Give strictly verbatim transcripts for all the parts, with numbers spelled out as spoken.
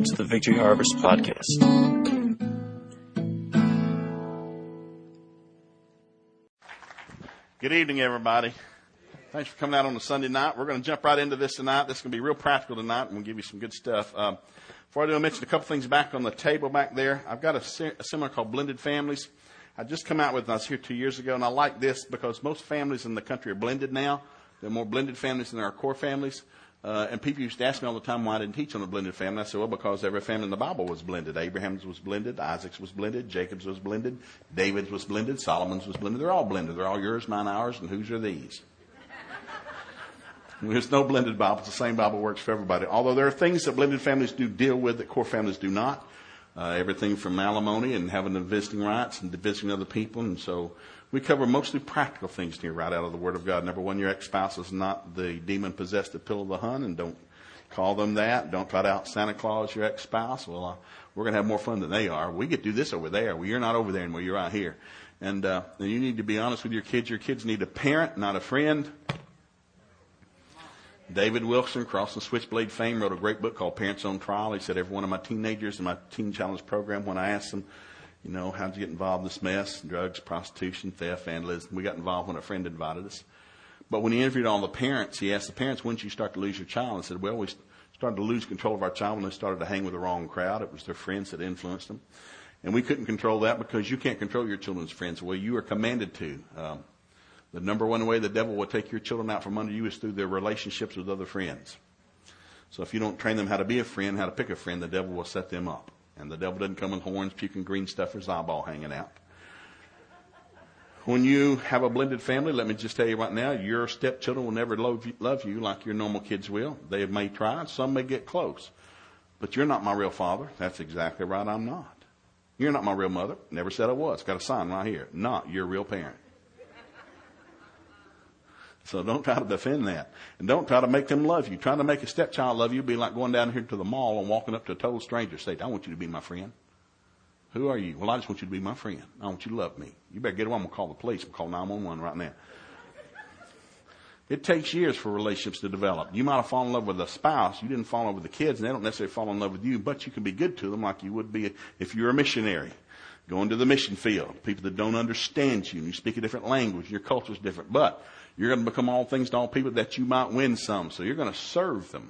to the Victory Harvest Podcast. Good evening, everybody. Thanks for coming out on a Sunday night. We're going to jump right into this tonight. This is going to be real practical tonight, and we'll give you some good stuff. Um, before I do, I'll mention a couple things back on the table back there. I've got a, se- a seminar called Blended Families. I just come out with it. I was here two years ago, and I like this because most families in the country are blended now. There are more blended families than there are core families. Uh, and people used to ask me all the time why I didn't teach on a blended family. I said, well, because every family in the Bible was blended. Abraham's was blended. Isaac's was blended. Jacob's was blended. David's was blended. Solomon's was blended. They're all blended. They're all yours, mine, ours, and whose are these? There's no blended Bible. It's the same Bible works for everybody. Although there are things that blended families do deal with that core families do not. Uh, everything from alimony and having the visiting rights and visiting other people. And so we cover mostly practical things here right out of the Word of God. Number one, your ex-spouse is not the demon-possessed Attila the Hun, and don't call them that. Don't try to out Santa Claus your ex-spouse. Well, uh, we're going to have more fun than they are. We get to do this over there. Well, you're not over there anymore. You're out here. And, uh, and you need to be honest with your kids. Your kids need a parent, not a friend. David Wilson, Crossing Switchblade fame, wrote a great book called Parents on Trial. He said every one of my teenagers in my Teen Challenge program, when I asked them, you know, how'd you get involved in this mess? Drugs, prostitution, theft, vandalism. We got involved when a friend invited us. But when he interviewed all the parents, he asked the parents, when did you start to lose your child? And said, well, we started to lose control of our child when they started to hang with the wrong crowd. It was their friends that influenced them. And we couldn't control that because you can't control your children's friends. Well, you are commanded to. Um, the number one way the devil will take your children out from under you is through their relationships with other friends. So if you don't train them how to be a friend, how to pick a friend, the devil will set them up. And the devil doesn't come with horns, puking green stuff, or his eyeball hanging out. When you have a blended family, let me just tell you right now, your stepchildren will never love you, love you like your normal kids will. They may try, some may get close. But you're not my real father. That's exactly right, I'm not. You're not my real mother. Never said I was. Got a sign right here. Not your real parent. So don't try to defend that. And don't try to make them love you. Trying to make a stepchild love you would be like going down here to the mall and walking up to a total stranger saying, I want you to be my friend. Who are you? Well, I just want you to be my friend. I want you to love me. You better get away. I'm going to call the police. I'm going to call nine one one right now. It takes years for relationships to develop. You might have fallen in love with a spouse. You didn't fall in love with the kids, and they don't necessarily fall in love with you, but you can be good to them like you would be if you're a missionary. Going to the mission field. People that don't understand you, and you speak a different language, and your culture's different. But you're going to become all things to all people that you might win some. So you're going to serve them.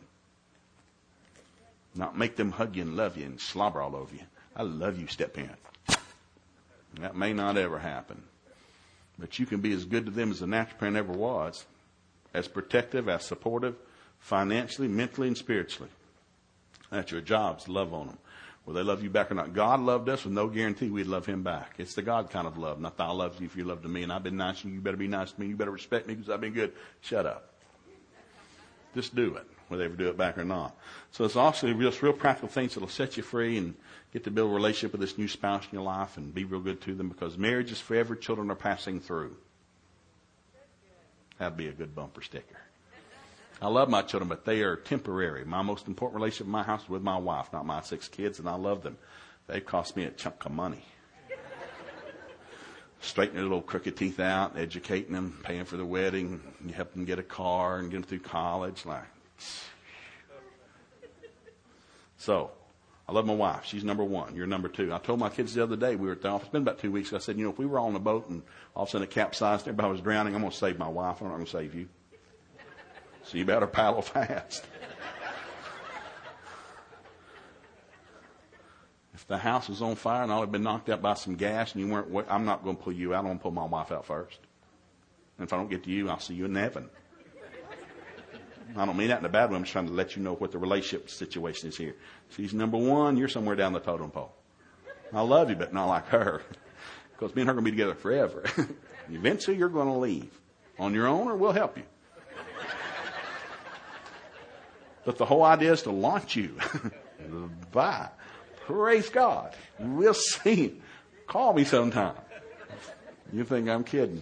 Not make them hug you and love you and slobber all over you. I love you, step-parent. That may not ever happen. But you can be as good to them as a natural parent ever was. As protective, as supportive, financially, mentally, and spiritually. That's your job, to love on them. Whether they love you back or not. God loved us with no guarantee we'd love him back. It's the God kind of love. Not that I love you if you love to me and I've been nice to you. You better be nice to me. You better respect me because I've been good. Shut up. Just do it, whether they ever do it back or not. So it's also just real practical things that will set you free and get to build a relationship with this new spouse in your life and be real good to them because marriage is forever. Children are passing through. That'd be a good bumper sticker. I love my children, but they are temporary. My most important relationship in my house is with my wife, not my six kids, and I love them. They cost me a chunk of money. Straightening their little crooked teeth out, educating them, paying for their wedding, you help them get a car and get them through college. Like, so, I love my wife. She's number one. You're number two. I told my kids the other day, we were at the office, it's been about two weeks, I said, you know, if we were all on a boat and all of a sudden it capsized, everybody was drowning, I'm going to save my wife. I'm not going to save you. So you better paddle fast. If the house was on fire and all had been knocked out by some gas and you weren't, I'm not going to pull you out. I'm going to pull my wife out first. And if I don't get to you, I'll see you in heaven. I don't mean that in a bad way. I'm just trying to let you know what the relationship situation is here. She's number one. You're somewhere down the totem pole. I love you, but not like her. Because me and her are going to be together forever. Eventually, you're going to leave. On your own, or we'll help you. But the whole idea is to launch you. Bye. Praise God. We'll see. Call me sometime. You think I'm kidding.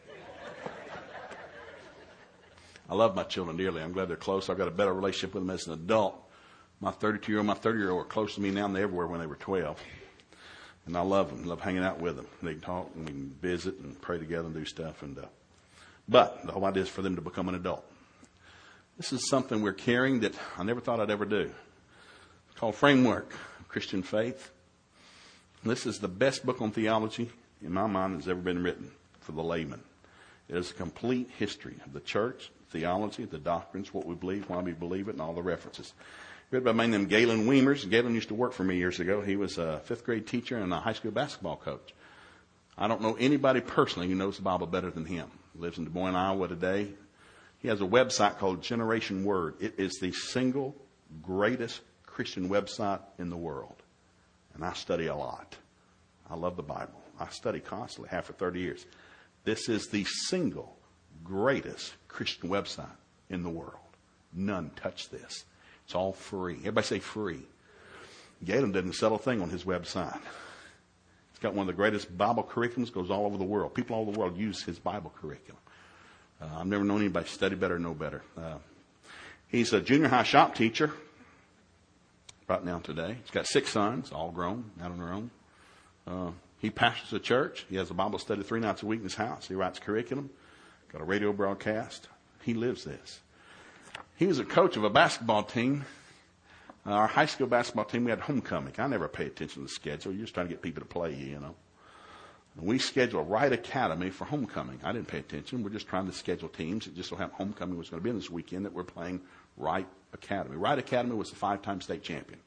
I love my children dearly. I'm glad they're close. I've got a better relationship with them as an adult. My thirty-two-year-old, my thirty-year-old are closer to me now than they ever were when they were twelve. And I love them. I love hanging out with them. They can talk and we can visit and pray together and do stuff. And uh, But the whole idea is for them to become an adult. This is something we're carrying that I never thought I'd ever do. called Framework of Christian Faith. This is the best book on theology, in my mind, that's ever been written for the layman. It is a complete history of the church, theology, the doctrines, what we believe, why we believe it, and all the references. Read by a man named Galen Weimers. Galen used to work for me years ago. He was a fifth grade teacher and a high school basketball coach. I don't know anybody personally who knows the Bible better than him. He lives in Des Moines, Iowa today. He has a website called Generation Word. It is the single greatest Christian website in the world. And I study a lot. I love the Bible. I study constantly, have for thirty years. This is the single greatest Christian website in the world. None touch this. It's all free. Everybody say free. Galen didn't sell a thing on his website. It's got one of the greatest Bible curriculums, goes all over the world. People all over the world use his Bible curriculum. Uh, I've never known anybody study better or know better. Uh, he's a junior high shop teacher right now today. He's got six sons, all grown, out on their own. Uh, he pastors a church. He has a Bible study three nights a week in his house. He writes curriculum, got a radio broadcast. He lives this. He was a coach of a basketball team. Uh, our high school basketball team, we had homecoming. I never pay attention to the schedule. You're just trying to get people to play you, you know. And we scheduled Wright Academy for homecoming. I didn't pay attention. We're just trying to schedule teams. It just so happened homecoming was going to be in this weekend that we're playing Wright Academy. Wright Academy was the five-time state champion.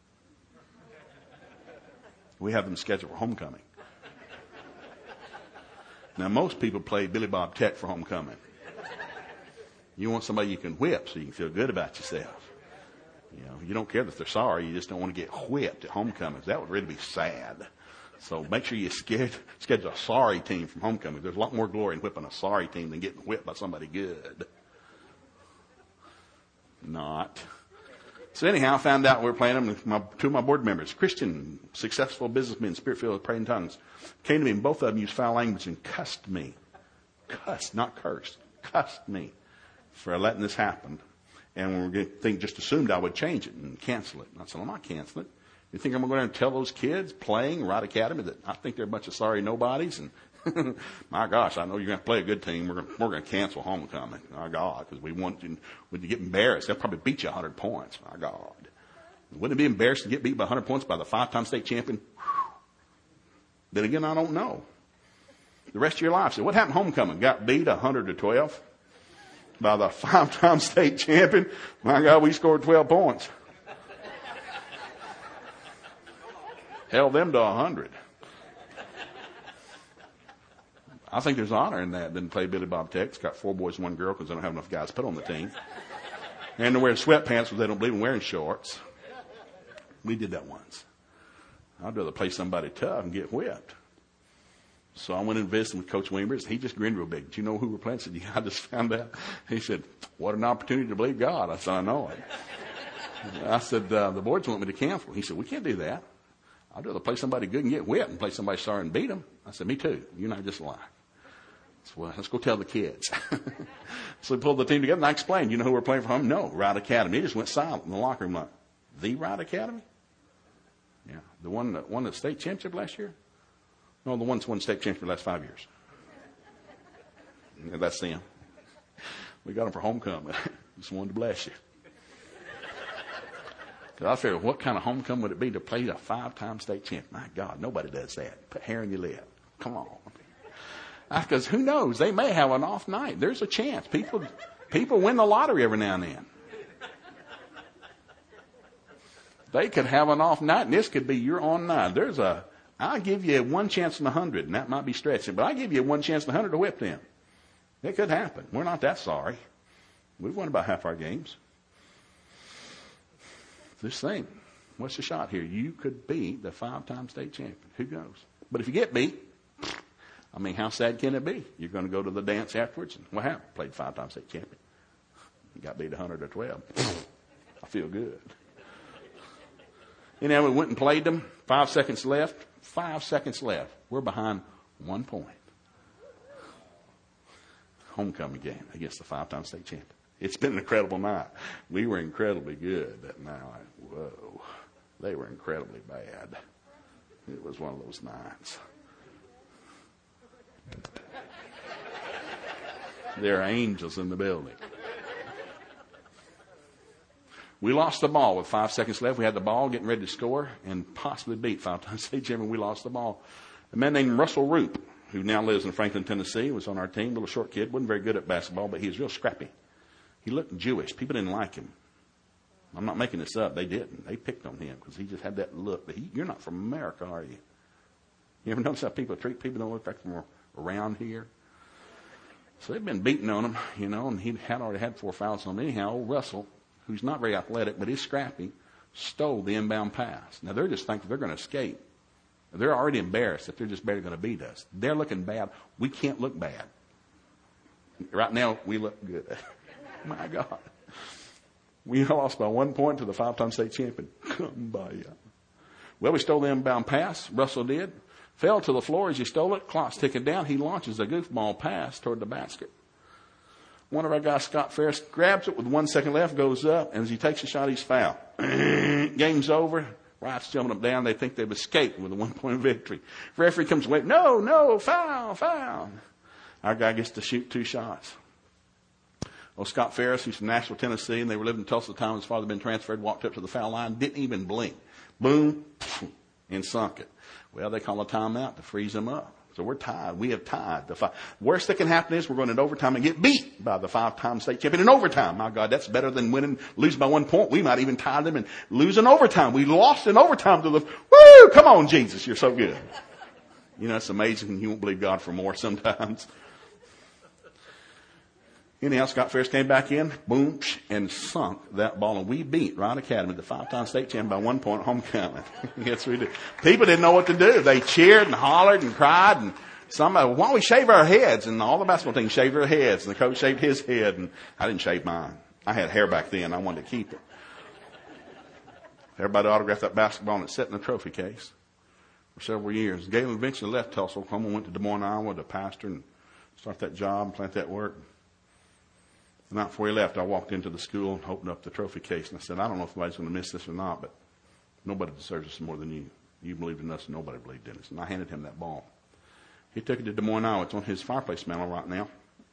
We have them scheduled for homecoming. Now, most people play Billy Bob Tech for homecoming. You want somebody you can whip so you can feel good about yourself. You know, you don't care that they're sorry. You just don't want to get whipped at homecoming. That would really be sad. So make sure you schedule a sorry team from homecoming. There's a lot more glory in whipping a sorry team than getting whipped by somebody good. Not. So anyhow, I found out we were playing them with my, two of my board members, Christian, successful businessmen, spirit-filled, praying tongues, came to me, and both of them used foul language and cussed me. Cussed, not cursed. Cussed me for letting this happen. And we think just assumed I would change it and cancel it. And I said, I'm not canceling it. You think I'm going to go and tell those kids playing Wright Academy that I think they're a bunch of sorry nobodies? And my gosh, I know you're going to play a good team. We're going, we're going to cancel homecoming. My God, because we want you, when you get embarrassed, they'll probably beat you one hundred points. My God. Wouldn't it be embarrassing to get beat by one hundred points by the five-time state champion? Whew. Then again, I don't know. The rest of your life, so what happened homecoming? Got beat one hundred to twelve by the five-time state champion. My God, we scored twelve points. Held them to one hundred. I think there's honor in that. Didn't play Billy Bob Tech. It's got four boys and one girl because they don't have enough guys to put on the team. And they're wearing sweatpants because they don't believe in wearing shorts. We did that once. I'd rather play somebody tough and get whipped. So I went and visited with Coach Weimers. He just grinned real big. Do you know who we're playing? I said, yeah, I just found out. He said, what an opportunity to believe God. I said, I know it. I said, uh, the boards want me to cancel. He said, we can't do that. I'd rather play somebody good and get whipped and play somebody sorry and beat them. I said, me too. You're not just alike. So, well, let's go tell the kids. So we pulled the team together and I explained, you know who we're playing for home? No, Wright Academy. He just went silent in the locker room like, the Wright Academy? Yeah. The one that won the state championship last year? No, the one that's won the state championship the last five years. Yeah, that's them. We got them for homecoming. Just wanted to bless you. Because I figured, what kind of homecoming would it be to play a five-time state champion? My God, nobody does that. Put hair in your lip. Come on. Because who knows? They may have an off night. There's a chance. People, people win the lottery every now and then. They could have an off night, and this could be your on night. There's a, I'll give you one chance in a hundred, and that might be stretching, but I give you one chance in a hundred to whip them. It could happen. We're not that sorry. We've won about half our games. This thing, what's the shot here? You could be the five-time state champion. Who knows? But if you get beat, I mean, how sad can it be? You're going to go to the dance afterwards, and what happened? Played five-time state champion. You got beat one hundred to twelve. I feel good. You know, we went and played them. Five seconds left. Five seconds left. We're behind one point. Homecoming game against the five-time state champion. It's been an incredible night. We were incredibly good that night. Whoa. They were incredibly bad. It was one of those nights. There are angels in the building. We lost the ball with five seconds left. We had the ball getting ready to score and possibly beat five-time state champion. We lost the ball. A man named Russell Roop, who now lives in Franklin, Tennessee, was on our team. Little short kid, wasn't very good at basketball, but he was real scrappy. He looked Jewish. People didn't like him. I'm not making this up. They didn't. They picked on him because he just had that look. But he, you're not from America, are you? You ever notice how people treat people don't look like they're around here? So they've been beating on him, you know, and he had already had four fouls on him. Anyhow, old Russell, who's not very athletic, but is scrappy, stole the inbound pass. Now, they're just thinking they're going to escape. They're already embarrassed that they're just barely going to beat us. They're looking bad. We can't look bad. Right now, we look good. My God. We lost by one point to the five-time state champion. Come by ya. Well, we stole the inbound pass. Russell did. Fell to the floor as he stole it. Clock's ticking down. He launches a goofball pass toward the basket. One of our guys, Scott Ferris, grabs it with one second left, goes up, and as he takes a shot, he's fouled. Game's over. Wright's jumping up down. They think they've escaped with a one-point victory. Referee comes away. No, no, foul, foul. Our guy gets to shoot two shots. Oh, Scott Ferris, he's from Nashville, Tennessee, and they were living in Tulsa at the time. His father had been transferred, walked up to the foul line, didn't even blink. Boom, and sunk it. Well, they call a timeout to freeze him up. So we're tied. We have tied. The five. Worst that can happen is we're going into overtime and get beat by the five-time state champion in overtime. My God, that's better than winning, losing by one point. We might even tie them and lose in overtime. We lost in overtime to the, woo, come on, Jesus, you're so good. You know, it's amazing. You won't believe God for more sometimes. Anyhow, Scott Ferris came back in, boom, and sunk that ball. And we beat Wright Academy, the five-time state champion, by one point homecoming. Yes, we did. People didn't know what to do. They cheered and hollered and cried. And somebody, why don't we shave our heads? And all the basketball team shaved their heads. And the coach shaved his head. And I didn't shave mine. I had hair back then. I wanted to keep it. Everybody autographed that basketball and it sat in the trophy case for several years. Galen eventually left Tulsa, Oklahoma, and went to Des Moines, Iowa to pastor and start that job, plant that work. The night before he left, I walked into the school and opened up the trophy case. And I said, I don't know if anybody's going to miss this or not, but nobody deserves this more than you. You believed in us and nobody believed in us. And I handed him that ball. He took it to Des Moines, Iowa. It's on his fireplace mantle right now.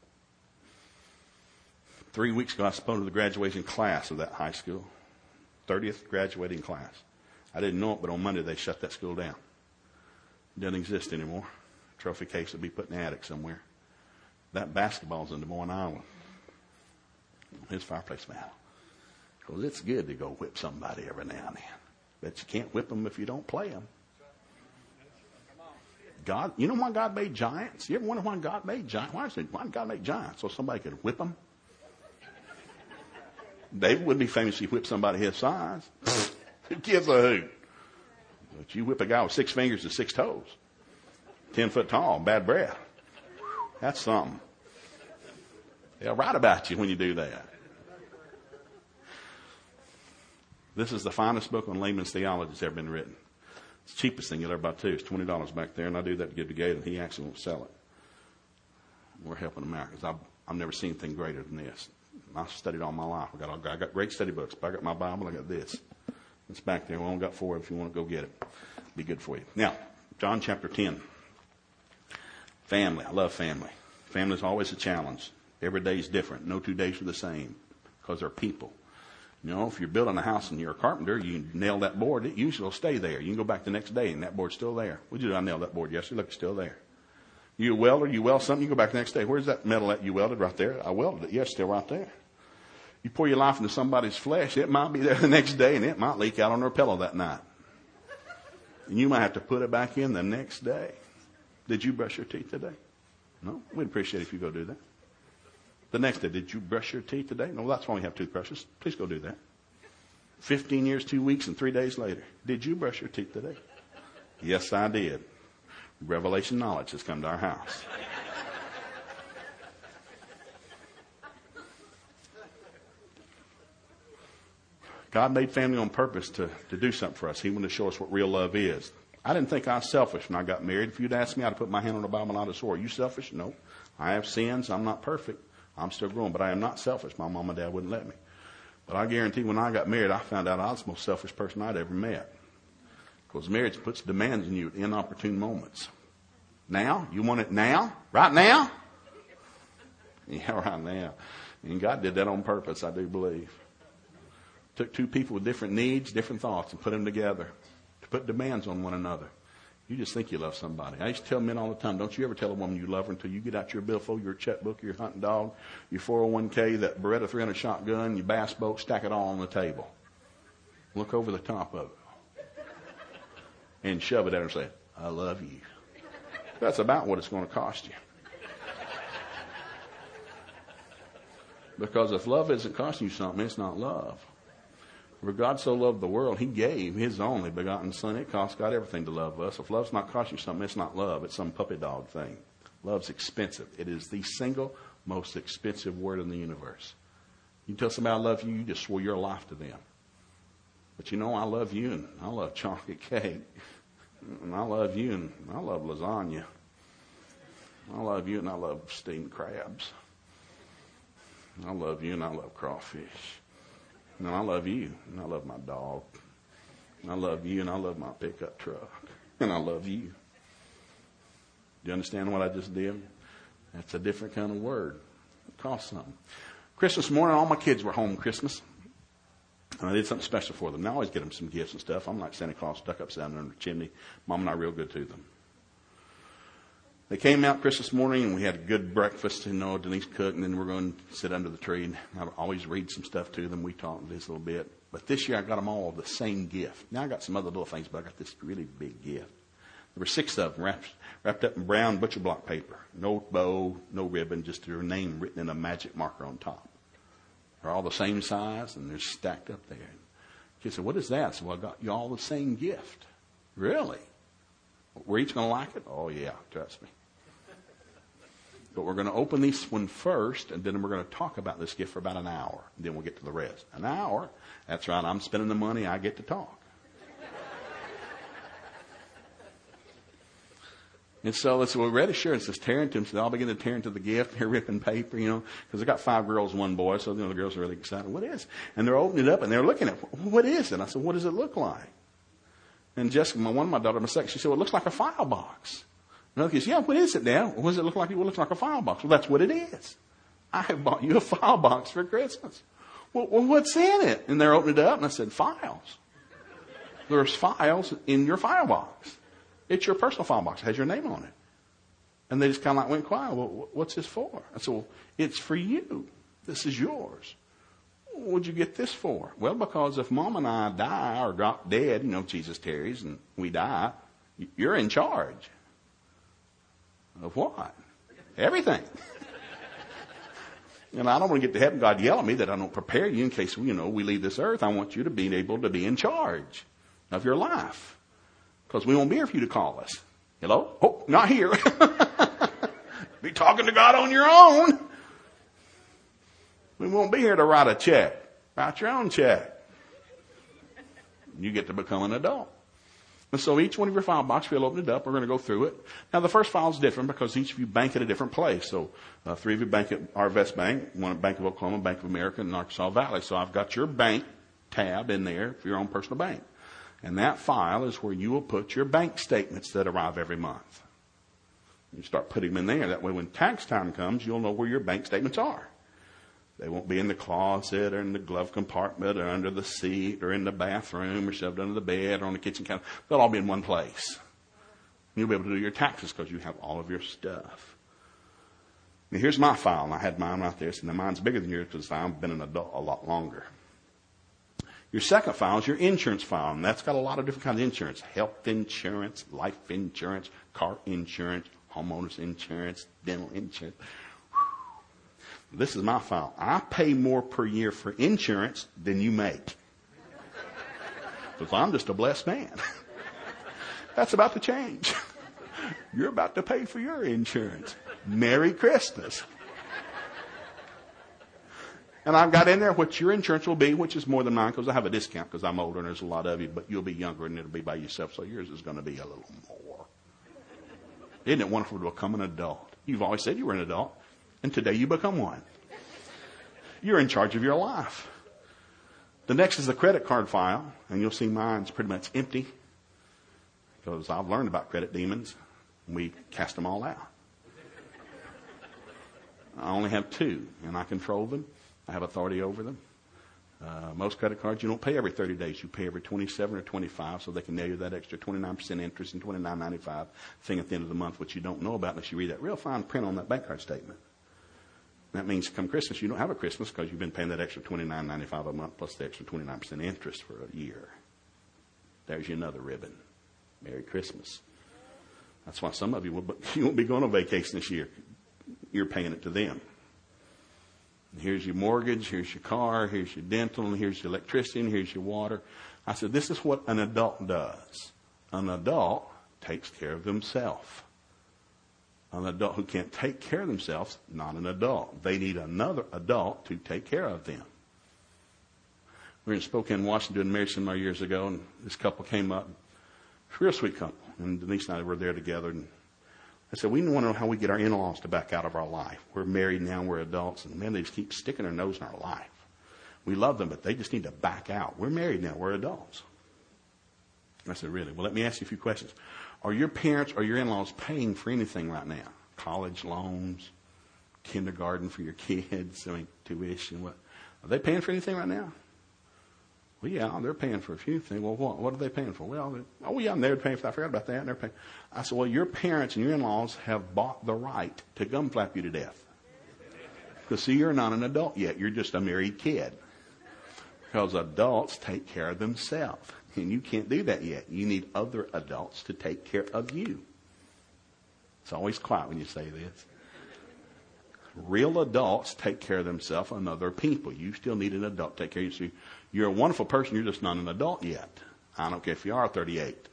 Three weeks ago, I spoke to the graduating class of that high school. thirtieth graduating class. I didn't know it, but on Monday they shut that school down. It doesn't exist anymore. Trophy case will be put in the attic somewhere. That basketball's in Des Moines, Iowa. His fireplace mantle. Because it's good to go whip somebody every now and then. But you can't whip them if you don't play them. God, you know why God made giants? You ever wonder why God made giants? Why, is it, why did God make giants? So somebody could whip them? David wouldn't be famous if he whipped somebody his size. Who gives a hoot? But you whip a guy with six fingers and six toes. Ten foot tall, bad breath. That's something. They'll write about you when you do that. This is the finest book on layman's theology that's ever been written. It's the cheapest thing you'll ever buy too. It's twenty dollars back there, and I do that to give to Gator, and he actually won't sell it. We're helping Americans. I've, I've never seen anything greater than this. I've studied all my life. I got, all, I got great study books, but I got my Bible. I got this. It's back there. We only got four. If you want to go get it, be good for you. Now, John chapter ten. Family. I love family. Family is always a challenge. Every day is different. No two days are the same because they're people. You know, if you're building a house and you're a carpenter, you nail that board, it usually will stay there. You can go back the next day and that board's still there. What did you do? I nailed that board yesterday. Look, it's still there. You a welder, you weld something, you go back the next day. Where's that metal that you welded? Right there. I welded it. Yes, still right there. You pour your life into somebody's flesh, it might be there the next day and it might leak out on their pillow that night. And you might have to put it back in the next day. Did you brush your teeth today? No? We'd appreciate it if you go do that. The next day, did you brush your teeth today? No, that's why we have toothbrushes. Please go do that. Fifteen years, two weeks, and three days later, did you brush your teeth today? Yes, I did. Revelation knowledge has come to our house. God made family on purpose to, to do something for us. He wanted to show us what real love is. I didn't think I was selfish when I got married. If you'd asked me, I'd put my hand on the Bible and I'd have swore, are you selfish? No. I have sins. I'm not perfect. I'm still growing, but I am not selfish. My mom and dad wouldn't let me. But I guarantee when I got married, I found out I was the most selfish person I'd ever met. Because marriage puts demands on you at inopportune moments. Now? You want it now? Right now? Yeah, right now. And God did that on purpose, I do believe. Took two people with different needs, different thoughts, and put them together to put demands on one another. You just think you love somebody. I used to tell men all the time, don't you ever tell a woman you love her until you get out your billfold, your checkbook, your hunting dog, your four oh one k, that Beretta three hundred shotgun, your bass boat, stack it all on the table. Look over the top of it. And shove it at her and say, I love you. That's about what it's going to cost you. Because if love isn't costing you something, it's not love. For God so loved the world, he gave his only begotten son. It cost God everything to love us. If love's not costing you something, it's not love. It's some puppy dog thing. Love's expensive. It is the single most expensive word in the universe. You tell somebody I love you, you just swore your life to them. But you know, I love you, and I love chocolate cake. And I love you, and I love lasagna. I love you, and I love steamed crabs. I love you, and I love crawfish. And I love you, and I love my dog. And I love you, and I love my pickup truck. And I love you. Do you understand what I just did? That's a different kind of word. It costs something. Christmas morning, all my kids were home Christmas. And I did something special for them. Now I always get them some gifts and stuff. I'm like Santa Claus stuck upside down under the chimney. Mom and I are real good to them. They came out Christmas morning, and we had a good breakfast. You know, Denise cooked, and then we're going to sit under the tree. And I always read some stuff to them. We talked this a little bit. But this year, I got them all the same gift. Now, I got some other little things, but I got this really big gift. There were six of them wrapped, wrapped up in brown butcher block paper. No bow, no ribbon, just their name written in a magic marker on top. They're all the same size, and they're stacked up there. She said, what is that? I said, well, I got you all the same gift. Really? We're each going to like it? Oh, yeah, trust me. But we're going to open this one first, and then we're going to talk about this gift for about an hour. And then we'll get to the rest. An hour? That's right. I'm spending the money. I get to talk. And so let's, we're ready, sure. It says tear into them. So they all begin to tear into the gift. They're ripping paper, you know, because I got five girls and one boy. So you know, the girls are really excited. What is it? And they're opening it up, and they're looking at it. What is it? I said, what does it look like? And Jessica, my one of my daughters, my second, she said, well, it looks like a file box. Another kid said, yeah, what is it now? What does it look like? Well, it looks like a file box. Well, that's what it is. I have bought you a file box for Christmas. Well, well, what's in it? And they're opening it up, and I said, files. There's files in your file box. It's your personal file box. It has your name on it. And they just kind of like went quiet. Well, what's this for? I said, well, it's for you. This is yours. What'd you get this for? Well, because if Mom and I die or got dead, you know, Jesus tarries and we die, you're in charge. Of what? Everything. And I don't want to get to heaven, God yell at me that I don't prepare you in case, you know, we leave this earth. I want you to be able to be in charge of your life. Because we won't be here for you to call us. Hello? Oh, not here. Be talking to God on your own. We won't be here to write a check. Write your own check. You get to become an adult. And so each one of your file boxes, we'll open it up. We're going to go through it. Now, the first file is different because each of you bank at a different place. So uh, three of you bank at Arvest Bank, one at Bank of Oklahoma, Bank of America, and Arkansas Valley. So I've got your bank tab in there for your own personal bank. And that file is where you will put your bank statements that arrive every month. You start putting them in there. That way when tax time comes, you'll know where your bank statements are. They won't be in the closet or in the glove compartment or under the seat or in the bathroom or shoved under the bed or on the kitchen counter. They'll all be in one place. You'll be able to do your taxes because you have all of your stuff. Now here's my file. And I had mine right there. So now mine's bigger than yours because I've been an adult a lot longer. Your second file is your insurance file, and that's got a lot of different kinds of insurance. Health insurance, life insurance, car insurance, homeowners insurance, dental insurance. Whew. This is my file. I pay more per year for insurance than you make. Because I'm just a blessed man. That's about to change. You're about to pay for your insurance. Merry Christmas. And I've got in there what your insurance will be, which is more than mine because I have a discount because I'm older and there's a lot of you, but you'll be younger and it'll be by yourself, so yours is going to be a little more. Isn't it wonderful to become an adult? You've always said you were an adult, and today you become one. You're in charge of your life. The next is the credit card file, and you'll see mine's pretty much empty because I've learned about credit demons. And we cast them all out. I only have two, and I control them. I have authority over them. Uh, most credit cards, you don't pay every thirty days. You pay every twenty-seven or twenty-five, so they can nail you that extra twenty-nine percent interest and twenty-nine ninety-five thing at the end of the month, which you don't know about unless you read that real fine print on that bank card statement. That means come Christmas, you don't have a Christmas because you've been paying that extra twenty-nine ninety-five a month plus the extra twenty-nine percent interest for a year. There's you another ribbon. Merry Christmas. That's why some of you, will, you won't be going on vacation this year. You're paying it to them. And here's your mortgage, here's your car, here's your dental, and here's your electricity, and here's your water. I said, this is what an adult does. An adult takes care of themselves. An adult who can't take care of themselves, not an adult. They need another adult to take care of them. We were in Spokane, Washington, doing a marriage seminar years ago, and this couple came up. It's a real sweet couple. And Denise and I were there together, and I said, we want to know how we get our in-laws to back out of our life. We're married now, we're adults, and man, they just keep sticking their nose in our life. We love them, but they just need to back out. We're married now, we're adults. I said, really? Well, let me ask you a few questions. Are your parents or your in-laws paying for anything right now? College loans, kindergarten for your kids, I mean, tuition, what? Are they paying for anything right now? Well, yeah, they're paying for a few things. Well, what, what are they paying for? Well, oh, yeah, they're paying for that. I forgot about that. And they're paying. I said, well, your parents and your in-laws have bought the right to gum flap you to death. Because, see, you're not an adult yet. You're just a married kid. Because adults take care of themselves. And you can't do that yet. You need other adults to take care of you. It's always quiet when you say this. Real adults take care of themselves and other people. You still need an adult to take care of you. So you're a wonderful person. You're just not an adult yet. I don't care if you are thirty-eight.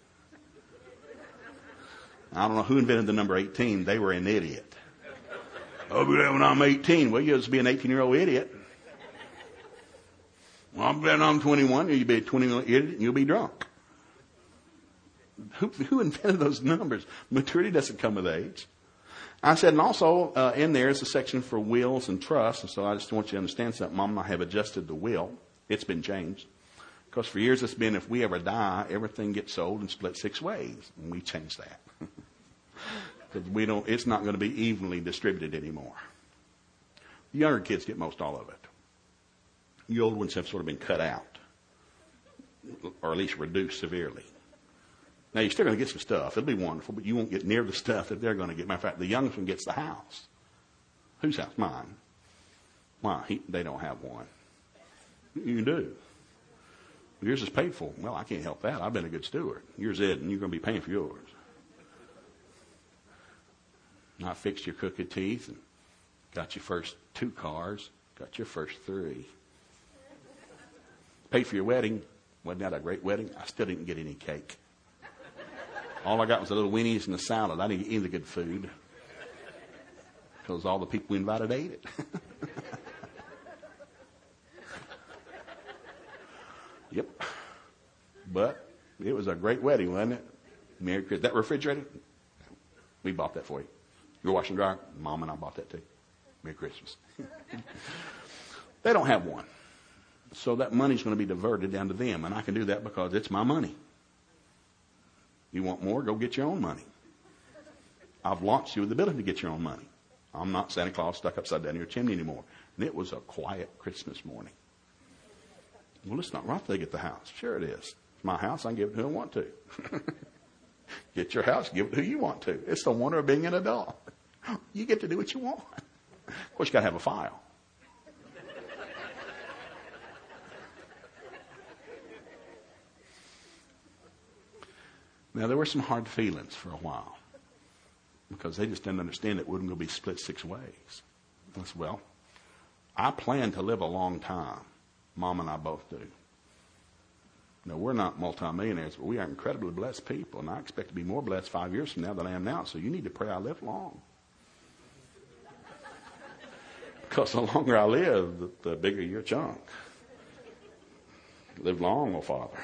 I don't know who invented the number eighteen. They were an idiot. Oh, but when I'm eighteen, well, you'll just be an eighteen-year-old idiot. Well, I'm glad I'm twenty-one. You'll be a twenty-year-old idiot and you'll be drunk. Who, who invented those numbers? Maturity doesn't come with age. I said, and also uh, in there is a section for wills and trusts. And so I just want you to understand something. Mom and I have adjusted the will. It's been changed. Because for years it's been if we ever die, everything gets sold and split six ways. And we changed that. Because we don't, it's not going to be evenly distributed anymore. The younger kids get most all of it. The old ones have sort of been cut out. Or at least reduced severely. Now, you're still going to get some stuff. It'll be wonderful, but you won't get near the stuff that they're going to get. Matter of fact, the youngest one gets the house. Whose house? Mine. Why? He, they don't have one. You do. Yours is paid for. Well, I can't help that. I've been a good steward. Yours is, and you're going to be paying for yours. I fixed your crooked teeth and got your first two cars, got your first three. Paid for your wedding. Wasn't that a great wedding? I still didn't get any cake. All I got was a little weenies and a salad. I didn't get any of the good food. Because all the people we invited ate it. Yep. But it was a great wedding, wasn't it? Merry Christmas. That refrigerator, we bought that for you. Your washing dryer, Mom and I bought that too. Merry Christmas. They don't have one. So that money's going to be diverted down to them. And I can do that because it's my money. You want more? Go get your own money. I've launched you with the ability to get your own money. I'm not Santa Claus stuck upside down your chimney anymore. And it was a quiet Christmas morning. Well, it's not right till they get the house. Sure it is. It's my house. I can give it to who I want to. Get your house. Give it to who you want to. It's the wonder of being an adult. You get to do what you want. Of course, you got to have a file. Now, there were some hard feelings for a while because they just didn't understand it wasn't going to be split six ways. I said, well, I plan to live a long time. Mom and I both do. Now, we're not multimillionaires, but we are incredibly blessed people, and I expect to be more blessed five years from now than I am now, so you need to pray I live long. Because the longer I live, the, the bigger your chunk. Live long, oh Father.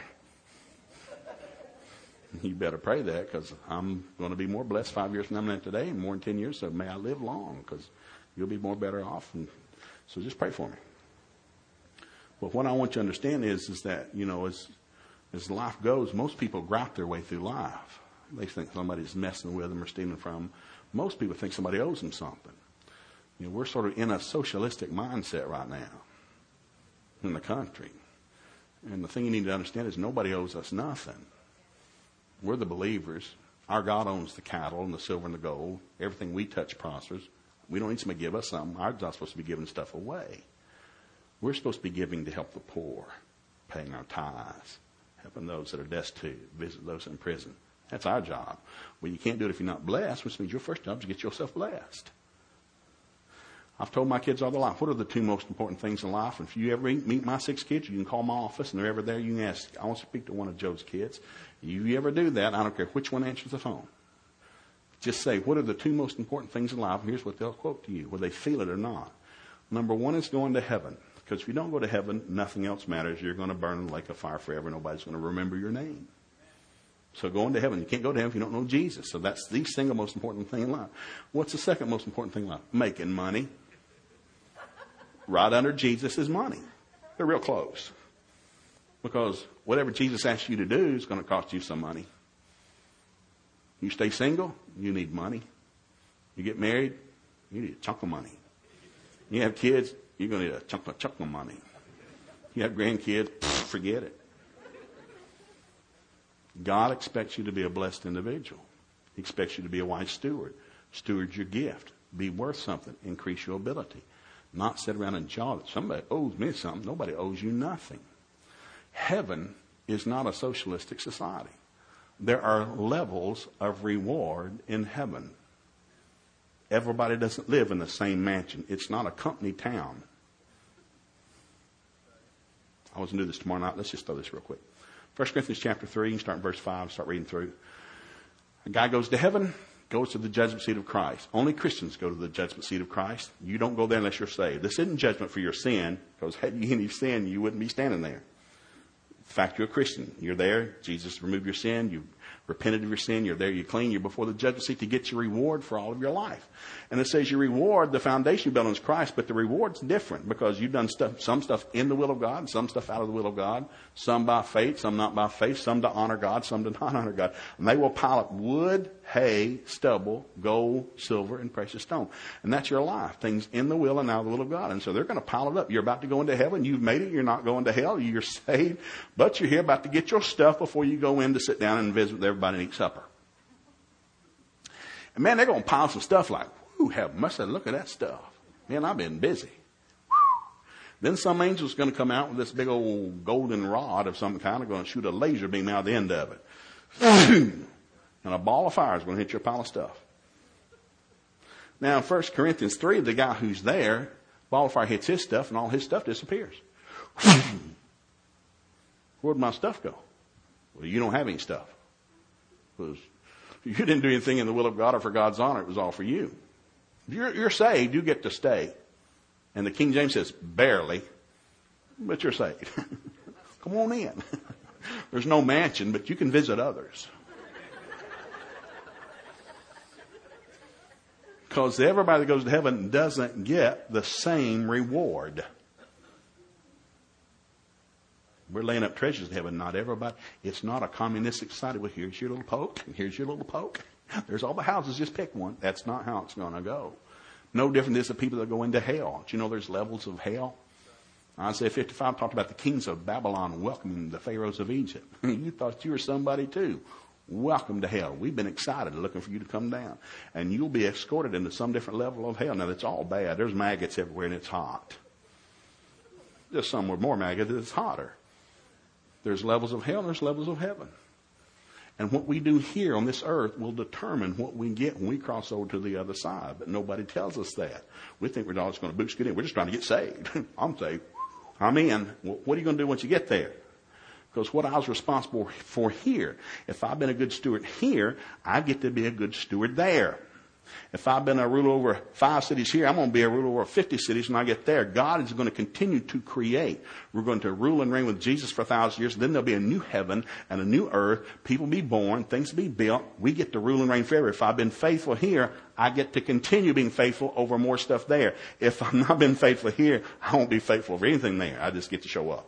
You better pray that because I'm going to be more blessed five years from now than today and more in ten years. So may I live long because you'll be more better off. And so just pray for me. But what I want you to understand is, is that, you know, as, as life goes, most people gripe their way through life. They think somebody's messing with them or stealing from them. Most people think somebody owes them something. You know, we're sort of in a socialistic mindset right now. in the country. And the thing you need to understand is nobody owes us nothing. We're the believers. Our God owns the cattle and the silver and the gold. Everything we touch prospers. We don't need somebody to give us something. Our God's supposed to be giving stuff away. We're supposed to be giving to help the poor, paying our tithes, helping those that are destitute, visit those in prison. That's our job. Well, you can't do it if you're not blessed, which means your first job is to get yourself blessed. I've told my kids all their life, what are the two most important things in life? And if you ever meet my six kids, you can call my office, and they're ever there, you can ask, I want to speak to one of Joe's kids. If you ever do that, I don't care which one answers the phone. Just say, what are the two most important things in life? And here's what they'll quote to you, whether they feel it or not. Number one is going to heaven. Because if you don't go to heaven, nothing else matters. You're going to burn in the lake of fire forever. Nobody's going to remember your name. So going to heaven. You can't go to heaven if you don't know Jesus. So that's the single most important thing in life. What's the second most important thing in life? Making money. Right under Jesus is money. They're real close. Because whatever Jesus asks you to do is going to cost you some money. You stay single, you need money. You get married, you need a chunk of money. You have kids, you're going to need a chunk of, chunk of money. You have grandkids, forget it. God expects you to be a blessed individual. He expects you to be a wise steward. Steward your gift. Be worth something. Increase your ability. Not sit around and jaw that somebody owes me something. Nobody owes you nothing. Heaven is not a socialistic society. There are levels of reward in heaven. Everybody doesn't live in the same mansion. It's not a company town. I was going to do this tomorrow night. Let's just throw this real quick. First Corinthians chapter three, you can start in verse five, start reading through. A guy goes to heaven, goes to the judgment seat of Christ. Only Christians go to the judgment seat of Christ. You don't go there unless you're saved. This isn't judgment for your sin, because had you any sin, you wouldn't be standing there. In fact, you're a Christian. You're there. Jesus removed your sin. You repented of your sin. You're there. You're clean. You're before the judgment seat to get your reward for all of your life. And it says your reward, the foundation you built on is Christ, but the reward's different because you've done stuff, some stuff in the will of God, some stuff out of the will of God, some by faith, some not by faith, some to honor God, some to not honor God. And they will pile up wood, hay, stubble, gold, silver, and precious stone. And that's your life. Things in the will and out of the will of God. And so they're going to pile it up. You're about to go into heaven. You've made it. You're not going to hell. You're saved. But you're here about to get your stuff before you go in to sit down and visit with everybody and eat supper. And man, they're going to pile some stuff like, whoo, have mercy, look at that stuff. Man, I've been busy. Then some angel's going to come out with this big old golden rod of some kind. They're going to shoot a laser beam out the end of it. And a ball of fire is going to hit your pile of stuff. Now, in First Corinthians three, the guy who's there, ball of fire hits his stuff and all his stuff disappears. Where'd my stuff go? Well, you don't have any stuff. Because you didn't do anything in the will of God or for God's honor. It was all for you. If you're, you're saved, you get to stay. And the King James says, barely, but you're saved. Come on in. There's no mansion, but you can visit others. Because everybody that goes to heaven doesn't get the same reward. We're laying up treasures in heaven. Not everybody. It's not a communistic society. Well, here's your little poke, and here's your little poke. There's all the houses. Just pick one. That's not how it's going to go. No different is the people that go into hell. Do you know there's levels of hell? Isaiah fifty-five talked about the kings of Babylon welcoming the pharaohs of Egypt. You thought you were somebody too. Welcome to hell. We've been excited looking for you to come down. And you'll be escorted into some different level of hell. Now, that's all bad. There's maggots everywhere, and it's hot. There's somewhere more maggots, it's hotter. There's levels of hell, and there's levels of heaven. And what we do here on this earth will determine what we get when we cross over to the other side. But nobody tells us that. We think we're all just going to boots get in. We're just trying to get saved. I'm saved. I'm in. What are you going to do once you get there? Because what I was responsible for here, if I've been a good steward here, I get to be a good steward there. If I've been a ruler over five cities here, I'm going to be a ruler over fifty cities when I get there. God is going to continue to create. We're going to rule and reign with Jesus for a thousand years. Then there'll be a new heaven and a new earth. People be born. Things be built. We get to rule and reign forever. If I've been faithful here, I get to continue being faithful over more stuff there. If I've not been faithful here, I won't be faithful over anything there. I just get to show up.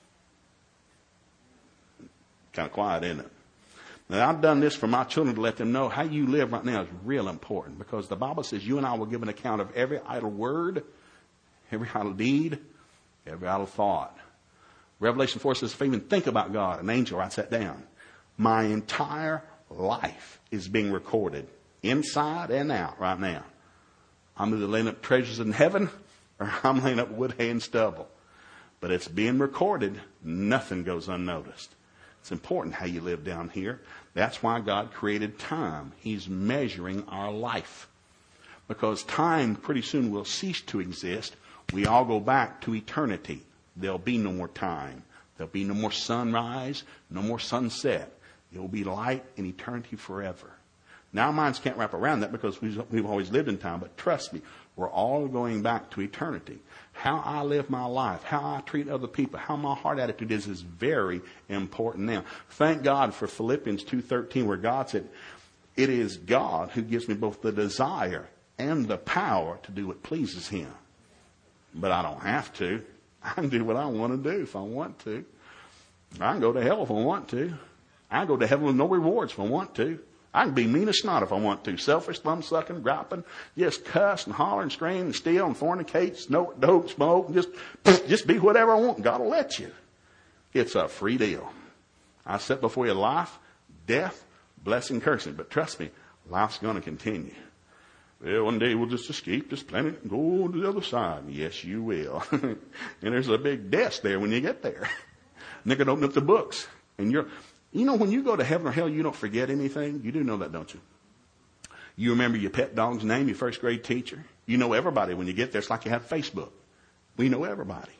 Kind of quiet, isn't it? Now, I've done this for my children to let them know how you live right now is real important, because the Bible says you and I will give an account of every idle word, every idle deed, every idle thought. Revelation four says, if I even think about God, an angel writes that down. My entire life is being recorded inside and out right now. I'm either laying up treasures in heaven or I'm laying up wood, hay, and stubble. But it's being recorded. Nothing goes unnoticed. It's important how you live down here. That's why God created time. He's measuring our life. Because time pretty soon will cease to exist. We all go back to eternity. There'll be no more time. There'll be no more sunrise, no more sunset. It will be light in eternity forever. Now, our minds can't wrap around that because we've, we've always lived in time. But trust me, we're all going back to eternity. How I live my life, how I treat other people, how my heart attitude is, is very important now. Thank God for Philippians two thirteen, where God said, it is God who gives me both the desire and the power to do what pleases Him. But I don't have to. I can do what I want to do if I want to. I can go to hell if I want to. I can go to heaven with no rewards if I want to. I can be mean as snot if I want to. Selfish, thumb-sucking, griping, just cuss and holler and scream and steal and fornicate, snow, dope, smoke, and just, just be whatever I want. God will let you. It's a free deal. I set before you life, death, blessing, cursing. But trust me, life's going to continue. Well, one day we'll just escape this planet and go to the other side. Yes, you will. And there's a big desk there when you get there. And they're going to open up the books. And you're, you know, when you go to heaven or hell, you don't forget anything. You do know that, don't you? You remember your pet dog's name, your first grade teacher. You know everybody when you get there. It's like you have Facebook. We know everybody.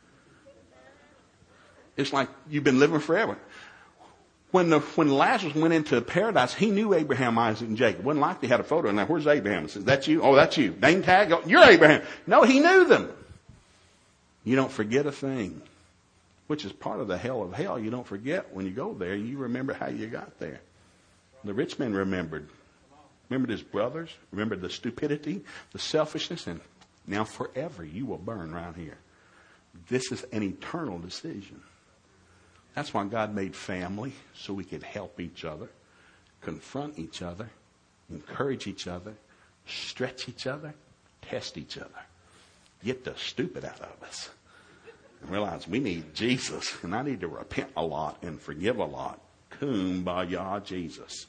It's like you've been living forever. When the, when Lazarus went into paradise, he knew Abraham, Isaac, and Jacob. It wasn't like they had a photo. And now, where's Abraham? He says, that's you? Oh, that's you. Name tag? Oh, you're Abraham. No, he knew them. You don't forget a thing, which is part of the hell of hell. You don't forget when you go there. You remember how you got there. The rich man remembered. Remembered his brothers. Remembered the stupidity, the selfishness. And now forever you will burn right here. This is an eternal decision. That's why God made family, so we could help each other, confront each other, encourage each other, stretch each other, test each other. Get the stupid out of us. And realize we need Jesus. And I need to repent a lot and forgive a lot. Kumbaya, Jesus.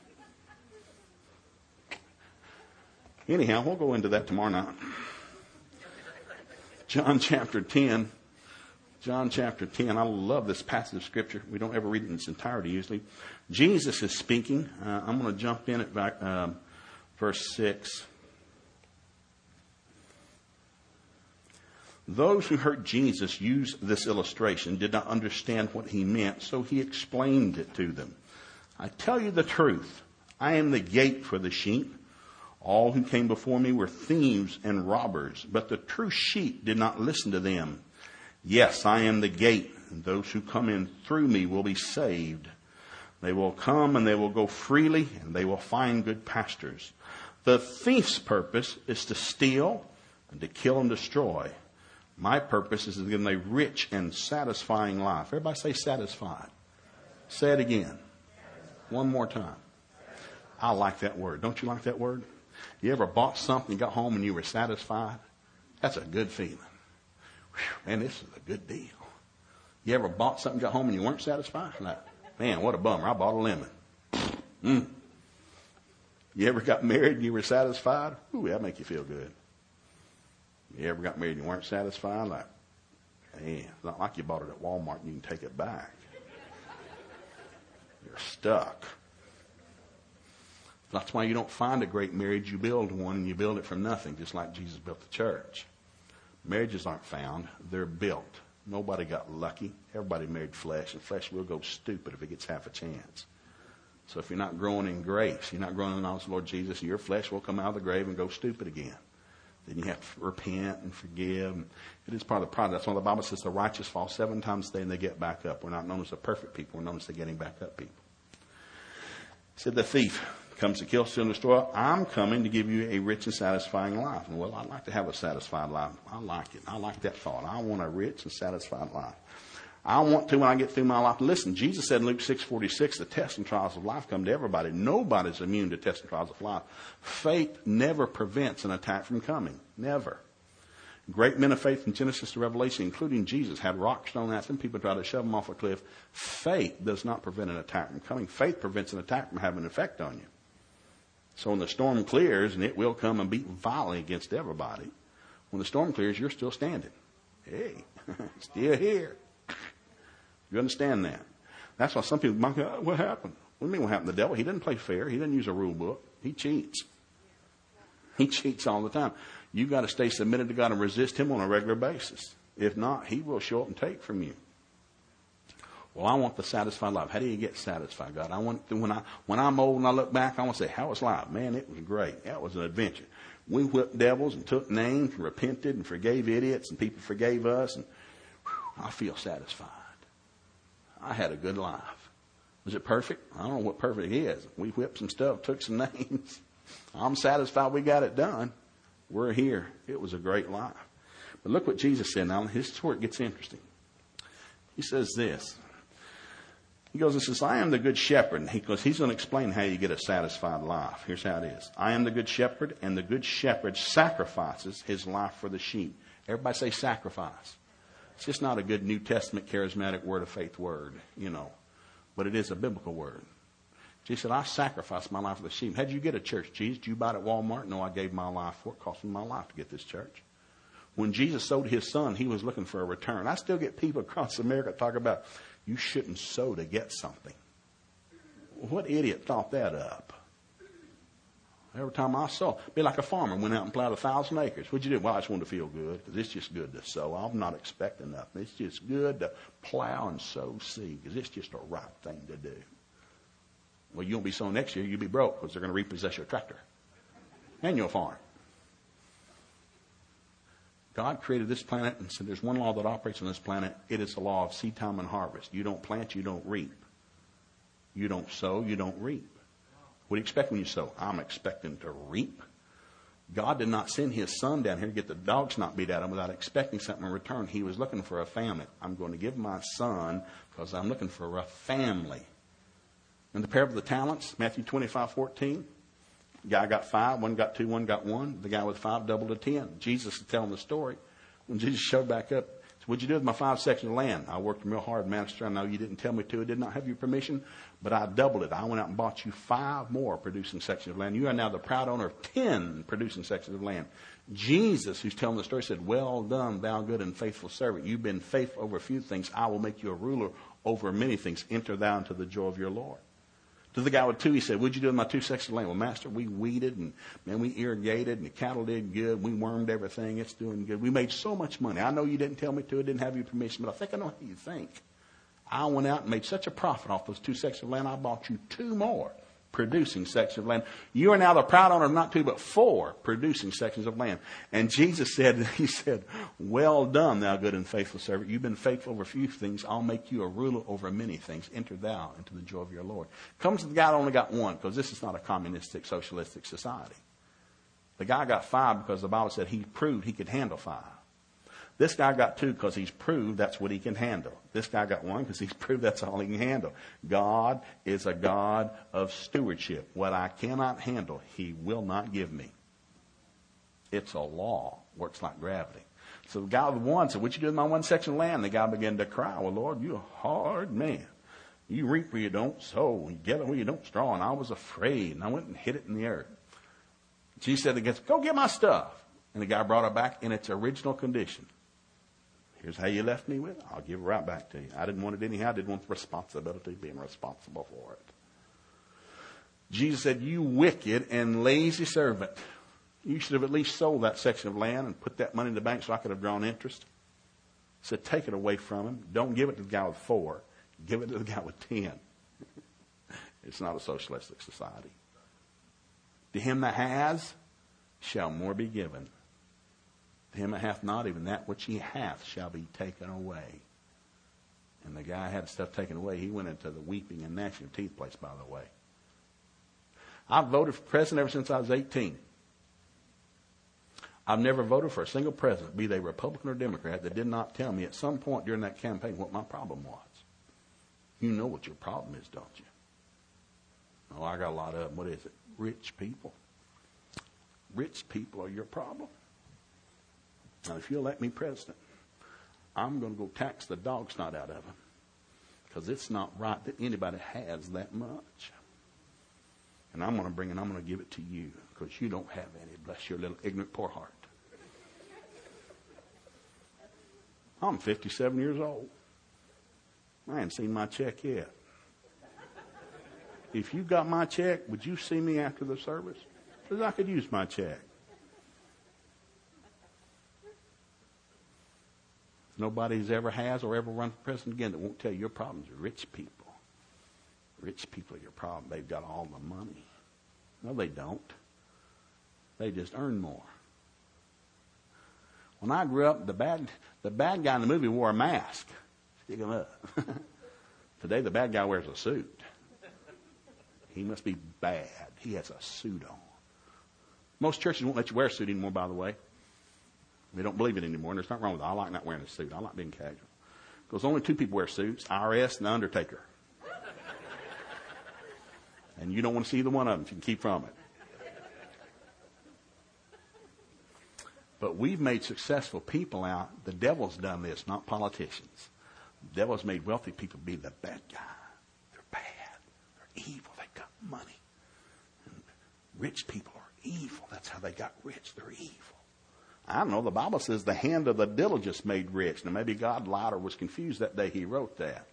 Anyhow, we'll go into that tomorrow night. John chapter ten. John chapter ten. I love this passage of Scripture. We don't ever read it in its entirety usually. Jesus is speaking. Uh, I'm going to jump in at back, uh, verse six. Those who heard Jesus use this illustration did not understand what he meant, so he explained it to them. I tell you the truth. I am the gate for the sheep. All who came before me were thieves and robbers, but the true sheep did not listen to them. Yes, I am the gate, and those who come in through me will be saved. They will come and they will go freely, and they will find good pastures. The thief's purpose is to steal and to kill and destroy. My purpose is to give them a rich and satisfying life. Everybody say satisfied. Say it again. One more time. I like that word. Don't you like that word? You ever bought something, got home, and you were satisfied? That's a good feeling. Whew, man, this is a good deal. You ever bought something, got home, and you weren't satisfied? Like, man, what a bummer. I bought a lemon. Mm. You ever got married and you were satisfied? Ooh, that make you feel good. You ever got married and you weren't satisfied? Like, man, it's not like you bought it at Walmart and you can take it back. You're stuck. That's why you don't find a great marriage. You build one, and you build it from nothing, just like Jesus built the church. Marriages aren't found. They're built. Nobody got lucky. Everybody married flesh, and flesh will go stupid if it gets half a chance. So if you're not growing in grace, you're not growing in the knowledge of the Lord Jesus, your flesh will come out of the grave and go stupid again. Then you have to repent and forgive. It is part of the process. That's why the Bible says the righteous fall seven times a day and they get back up. We're not known as the perfect people. We're known as the getting back up people. He said the thief comes to kill, steal, and destroy. I'm coming to give you a rich and satisfying life. And well, I'd like to have a satisfied life. I like it. I like that thought. I want a rich and satisfied life. I want to when I get through my life. Listen, Jesus said in Luke six forty-six, the tests and trials of life come to everybody. Nobody's immune to tests and trials of life. Faith never prevents an attack from coming. Never. Great men of faith from Genesis to Revelation, including Jesus, had rocks thrown at them. People tried to shove them off a cliff. Faith does not prevent an attack from coming. Faith prevents an attack from having an effect on you. So when the storm clears, and it will come and beat violently against everybody, when the storm clears, you're still standing. Hey, still here. You understand that? That's why some people might go, oh, what happened? What do you mean what happened? The devil, he doesn't play fair. He doesn't use a rule book. He cheats. He cheats all the time. You've got to stay submitted to God and resist him on a regular basis. If not, he will show up and take from you. Well, I want the satisfied life. How do you get satisfied, God? I want to, when I when I'm old and I look back, I want to say, how was life? Man, it was great. That was an adventure. We whipped devils and took names and repented and forgave idiots and people forgave us, and whew, I feel satisfied. I had a good life. Was it perfect? I don't know what perfect is. We whipped some stuff, took some names. I'm satisfied we got it done. We're here. It was a great life. But look what Jesus said. Now, this is where it gets interesting. He says this. He goes and says, I am the good shepherd. And he goes, he's going to explain how you get a satisfied life. Here's how it is. I am the good shepherd, and the good shepherd sacrifices his life for the sheep. Everybody say sacrifice. It's just not a good New Testament charismatic word of faith word, you know. But it is a biblical word. Jesus said, I sacrificed my life for the sheep. How'd you get a church, Jesus? Did you buy it at Walmart? No, I gave my life for it. It cost me my life to get this church. When Jesus sold his son, he was looking for a return. I still get people across America talk about, you shouldn't sow to get something. What idiot thought that up? Every time I sow, be like a farmer went out and plowed a thousand acres. What'd you do? Well, I just wanted to feel good because it's just good to sow. I'm not expecting nothing. It's just good to plow and sow seed because it's just a right thing to do. Well, you won't be sowing next year. You'll be broke because they're going to repossess your tractor and your farm. God created this planet and said there's one law that operates on this planet. It is the law of seed time and harvest. You don't plant, you don't reap. You don't sow, you don't reap. What do you expect when you sow? I'm expecting to reap. God did not send his son down here to get the dogs not beat at him without expecting something in return. He was looking for a family. I'm going to give my son because I'm looking for a family. In the parable of the talents, Matthew twenty-five fourteen, guy got five, one got two, one got one. The guy with five doubled to ten. Jesus is telling the story. When Jesus showed back up, said, what'd you do with my five sections of land? I worked real hard, master. I know you didn't tell me to. I did not have your permission, but I doubled it. I went out and bought you five more producing sections of land. You are now the proud owner of ten producing sections of land. Jesus, who's telling the story, said, well done, thou good and faithful servant. You've been faithful over a few things. I will make you a ruler over many things. Enter thou into the joy of your Lord. To the guy with two, he said, what'd you do with my two sections of land? Well, master, we weeded and, man, we irrigated and the cattle did good. We wormed everything. It's doing good. We made so much money. I know you didn't tell me to. I didn't have your permission, but I think I know how you think. I went out and made such a profit off those two sections of land. I bought you two more producing sections of land. You are now the proud owner of not two, but four producing sections of land. And Jesus said, he said, well done, thou good and faithful servant. You've been faithful over a few things. I'll make you a ruler over many things. Enter thou into the joy of your Lord. Comes to the guy that only got one, because this is not a communistic, socialistic society. The guy got five because the Bible said he proved he could handle five. This guy got two because he's proved that's what he can handle. This guy got one because he's proved that's all he can handle. God is a God of stewardship. What I cannot handle, he will not give me. It's a law. Works like gravity. So the guy with one said, what you do with my one section of land? The guy began to cry, well, Lord, you're a hard man. You reap where you don't sow. You gather where you don't straw. And I was afraid. And I went and hid it in the earth. Jesus said, go get my stuff. And the guy brought it back in its original condition. Here's how you left me with it. I'll give it right back to you. I didn't want it anyhow. I didn't want the responsibility of being responsible for it. Jesus said, you wicked and lazy servant. You should have at least sold that section of land and put that money in the bank so I could have drawn interest. He said, take it away from him. Don't give it to the guy with four. Give it to the guy with ten. It's not a socialistic society. To him that has, shall more be given. To him that hath not, even that which he hath shall be taken away. And the guy had stuff taken away. He went into the weeping and gnashing of teeth place, by the way. I've voted for president ever since I was eighteen. I've never voted for a single president, be they Republican or Democrat, that did not tell me at some point during that campaign what my problem was. You know what your problem is, don't you? Oh, I got a lot of them. What is it? Rich people. Rich people are your problem. Now, if you'll let me president, I'm going to go tax the dog snot out of him. Because it's not right that anybody has that much. And I'm going to bring it, I'm going to give it to you. Because you don't have any. Bless your little ignorant poor heart. I'm fifty-seven years old. I ain't seen my check yet. If you got my check, would you see me after the service? Because I could use my check. Nobody's ever has or ever run for president again that won't tell you your problems are rich people. Rich people are your problem. They've got all the money. No, they don't. They just earn more. When I grew up, the bad the bad guy in the movie wore a mask. Stick him up. Today, the bad guy wears a suit. He must be bad. He has a suit on. Most churches won't let you wear a suit anymore, by the way. They don't believe it anymore, and there's nothing wrong with it. I like not wearing a suit. I like being casual. Because only two people wear suits, I R S and the Undertaker. And you don't want to see either one of them if you can keep from it. But we've made successful people out. The devil's done this, not politicians. The devil's made wealthy people be the bad guy. They're bad. They're evil. They've got money. And rich people are evil. That's how they got rich. They're evil. I don't know. The Bible says the hand of the diligent made rich. Now, maybe God lied or was confused that day he wrote that.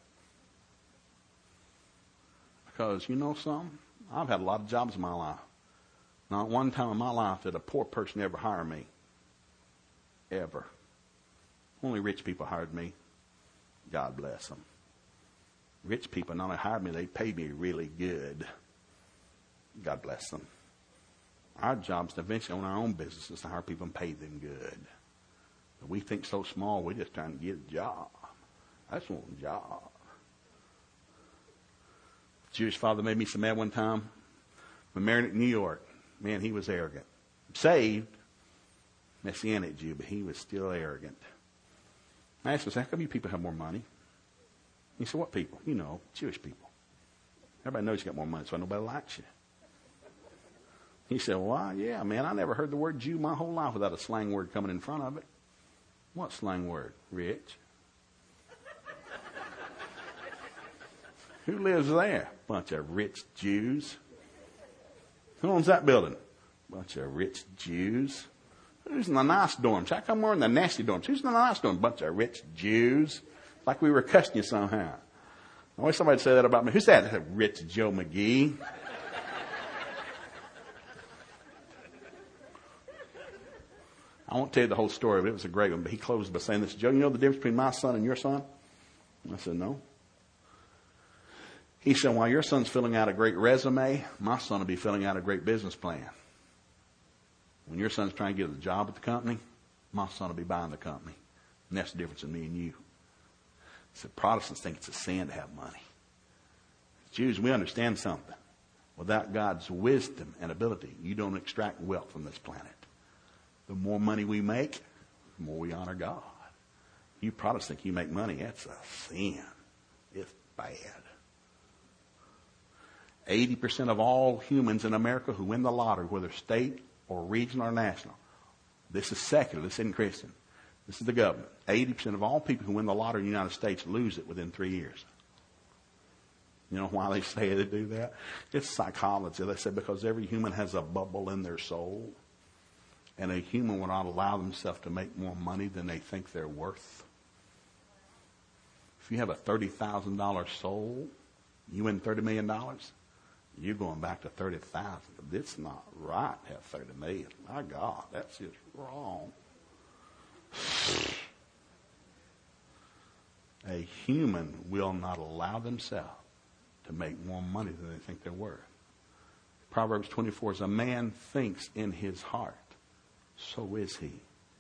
Because, you know something? I've had a lot of jobs in my life. Not one time in my life did a poor person ever hire me. Ever. Only rich people hired me. God bless them. Rich people not only hired me, they paid me really good. God bless them. Our job is to eventually own our own businesses to hire people and pay them good. But we think so small, we're just trying to get a job. I just want a job. Jewish father made me so mad one time. When married in New York, man, he was arrogant. Saved, Messianic Jew, but he was still arrogant. I asked him, how come you people have more money? He said, what people? You know, Jewish people. Everybody knows you got more money, so nobody likes you. He said, well, yeah, man, I never heard the word Jew my whole life without a slang word coming in front of it. What slang word? Rich. Who lives there? Bunch of rich Jews. Who owns that building? Bunch of rich Jews. Who's in the nice dorms? How come we're in the nasty dorms? Who's in the nice dorms? Bunch of rich Jews. Like we were cussing you somehow. I wish somebody would say that about me. Who's that? That's rich Joe McGee. I won't tell you the whole story, but it was a great one. But he closed by saying this, Joe, you know the difference between my son and your son? I said, no. He said, while your son's filling out a great resume, my son will be filling out a great business plan. When your son's trying to get a job at the company, my son will be buying the company. And that's the difference in me and you. He said, Protestants think it's a sin to have money. Jews, we understand something. Without God's wisdom and ability, you don't extract wealth from this planet. The more money we make, the more we honor God. You Protestants think you make money, that's a sin. It's bad. eighty percent of all humans in America who win the lottery, whether state or regional or national, this is secular, this isn't Christian. This is the government. eighty percent of all people who win the lottery in the United States lose it within three years. You know why they say they do that? It's psychology. They say because every human has a bubble in their soul. And a human will not allow themselves to make more money than they think they're worth. If you have a thirty thousand dollars soul, you win thirty million dollars, you're going back to thirty thousand dollars. It's not right to have thirty million dollars. My God, that's just wrong. A human will not allow themselves to make more money than they think they're worth. Proverbs twenty-four is a man thinks in his heart, so is he.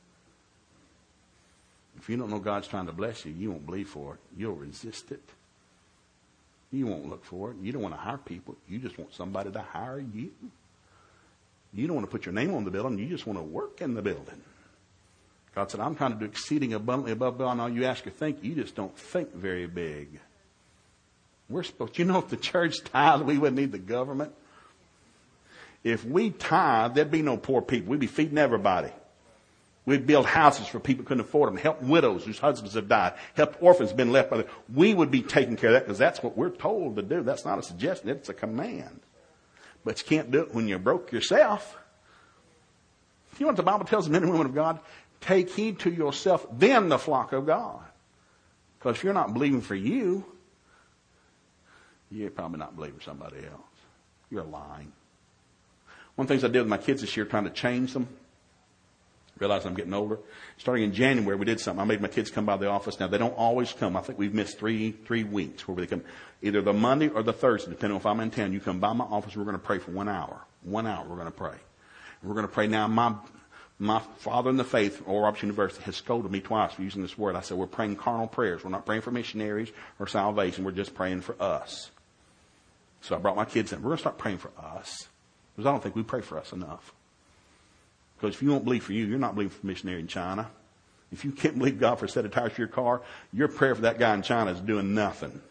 If you don't know God's trying to bless you, you won't believe for it. You'll resist it. You won't look for it. You don't want to hire people. You just want somebody to hire you. You don't want to put your name on the building. You just want to work in the building. God said, I'm trying to do exceeding abundantly above beyond all you ask or think. You just don't think very big. We're supposed, you know, if the church tithed, we wouldn't need the government. If we tithe, there'd be no poor people. We'd be feeding everybody. We'd build houses for people who couldn't afford them, help widows whose husbands have died, help orphans been left by them. We would be taking care of that because that's what we're told to do. That's not a suggestion. It's a command. But you can't do it when you're broke yourself. You know what the Bible tells the men and women of God? Take heed to yourself, then the flock of God. Because if you're not believing for you, you're probably not believing for somebody else. You're lying. One of the things I did with my kids this year, trying to change them, realize I'm getting older. Starting in January, we did something. I made my kids come by the office. Now, they don't always come. I think we've missed three three weeks where they come. Either the Monday or the Thursday, depending on if I'm in town. You come by my office, we're going to pray for one hour. One hour we're going to pray. We're going to pray now. My my father in the faith, Oral Roberts University, has scolded me twice for using this word. I said, we're praying carnal prayers. We're not praying for missionaries or salvation. We're just praying for us. So I brought my kids in. We're going to start praying for us. Because I don't think we pray for us enough. Because if you won't believe for you, you're not believing for a missionary in China. If you can't believe God for a set of tires for your car, your prayer for that guy in China is doing nothing.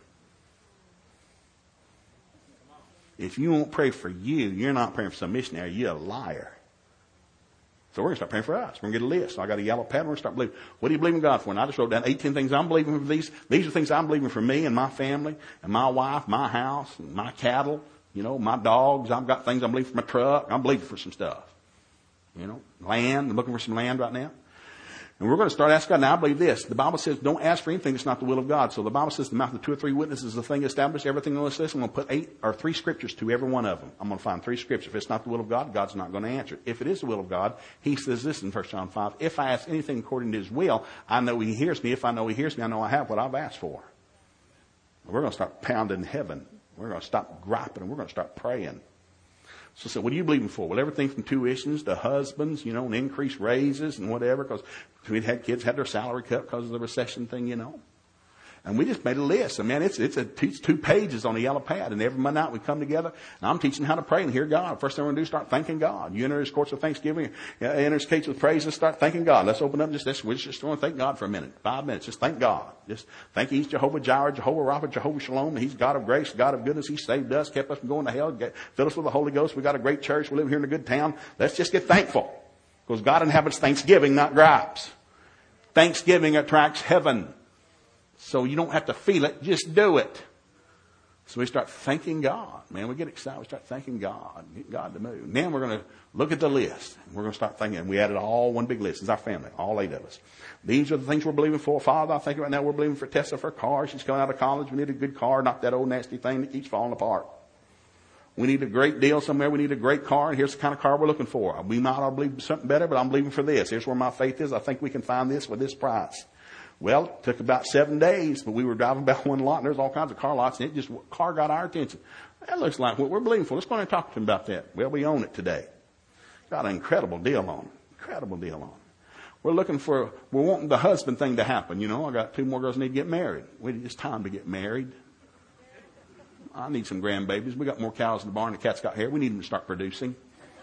If you won't pray for you, you're not praying for some missionary. You're a liar. So we're going to start praying for us. We're going to get a list. So I got a yellow pad. We're going to start believing. What do you believe in God for? And I just wrote down eighteen things I'm believing for these. These are things I'm believing for me and my family and my wife, my house, and my cattle, you know, my dogs. I've got things I'm believing for my truck. I'm believing for some stuff. You know, land. I'm looking for some land right now. And we're going to start asking God. Now, I believe this. The Bible says don't ask for anything that's not the will of God. So the Bible says the mouth of two or three witnesses is the thing established. Everything on this list, I'm going to put eight or three scriptures to every one of them. I'm going to find three scriptures. If it's not the will of God, God's not going to answer it. If it is the will of God, he says this in First John five. If I ask anything according to his will, I know he hears me. If I know he hears me, I know I have what I've asked for. We're going to start pounding heaven. We're going to stop griping and we're going to start praying. So, so what are you believing for? Well, everything from tuitions to husbands, you know, and increased raises and whatever, because we'd had kids had their salary cut because of the recession thing, you know. And we just made a list. And man, it's, it's, a, it's two pages on a yellow pad. And every Monday night we come together and I'm teaching how to pray and hear God. First thing we're going to do is start thanking God. You enter his courts with thanksgiving, you enter his gates with praise and start thanking God. Let's open up and just, let's, we're just going to thank God for a minute. Five minutes. Just thank God. Just thank he's Jehovah Jireh, Jehovah Rapha, Jehovah Shalom. He's God of grace, God of goodness. He saved us, kept us from going to hell, get, filled us with the Holy Ghost. We got a great church. We live here in a good town. Let's just get thankful. Because God inhabits thanksgiving, not gripes. Thanksgiving attracts heaven. So you don't have to feel it, just do it. So we start thanking God. Man, we get excited. We start thanking God. Get God to move. Then we're going to look at the list. We're going to start thinking. We added all one big list. It's our family, all eight of us. These are the things we're believing for. Father, I think right now we're believing for Tessa for a car. She's coming out of college. We need a good car, not that old nasty thing that keeps falling apart. We need a great deal somewhere. We need a great car. And here's the kind of car we're looking for. We might all believe something better, but I'm believing for this. Here's where my faith is. I think we can find this with this price. Well, it took about seven days, but we were driving about one lot, and there's all kinds of car lots, and it just, car got our attention. That looks like what we're believing for. Let's go and talk to them about that. Well, we own it today. Got an incredible deal on it. Incredible deal on it. We're looking for, we're wanting the husband thing to happen. You know, I got two more girls that need to get married. It's time to get married. I need some grandbabies. We got more cows in the barn. The cat's got hair. We need them to start producing.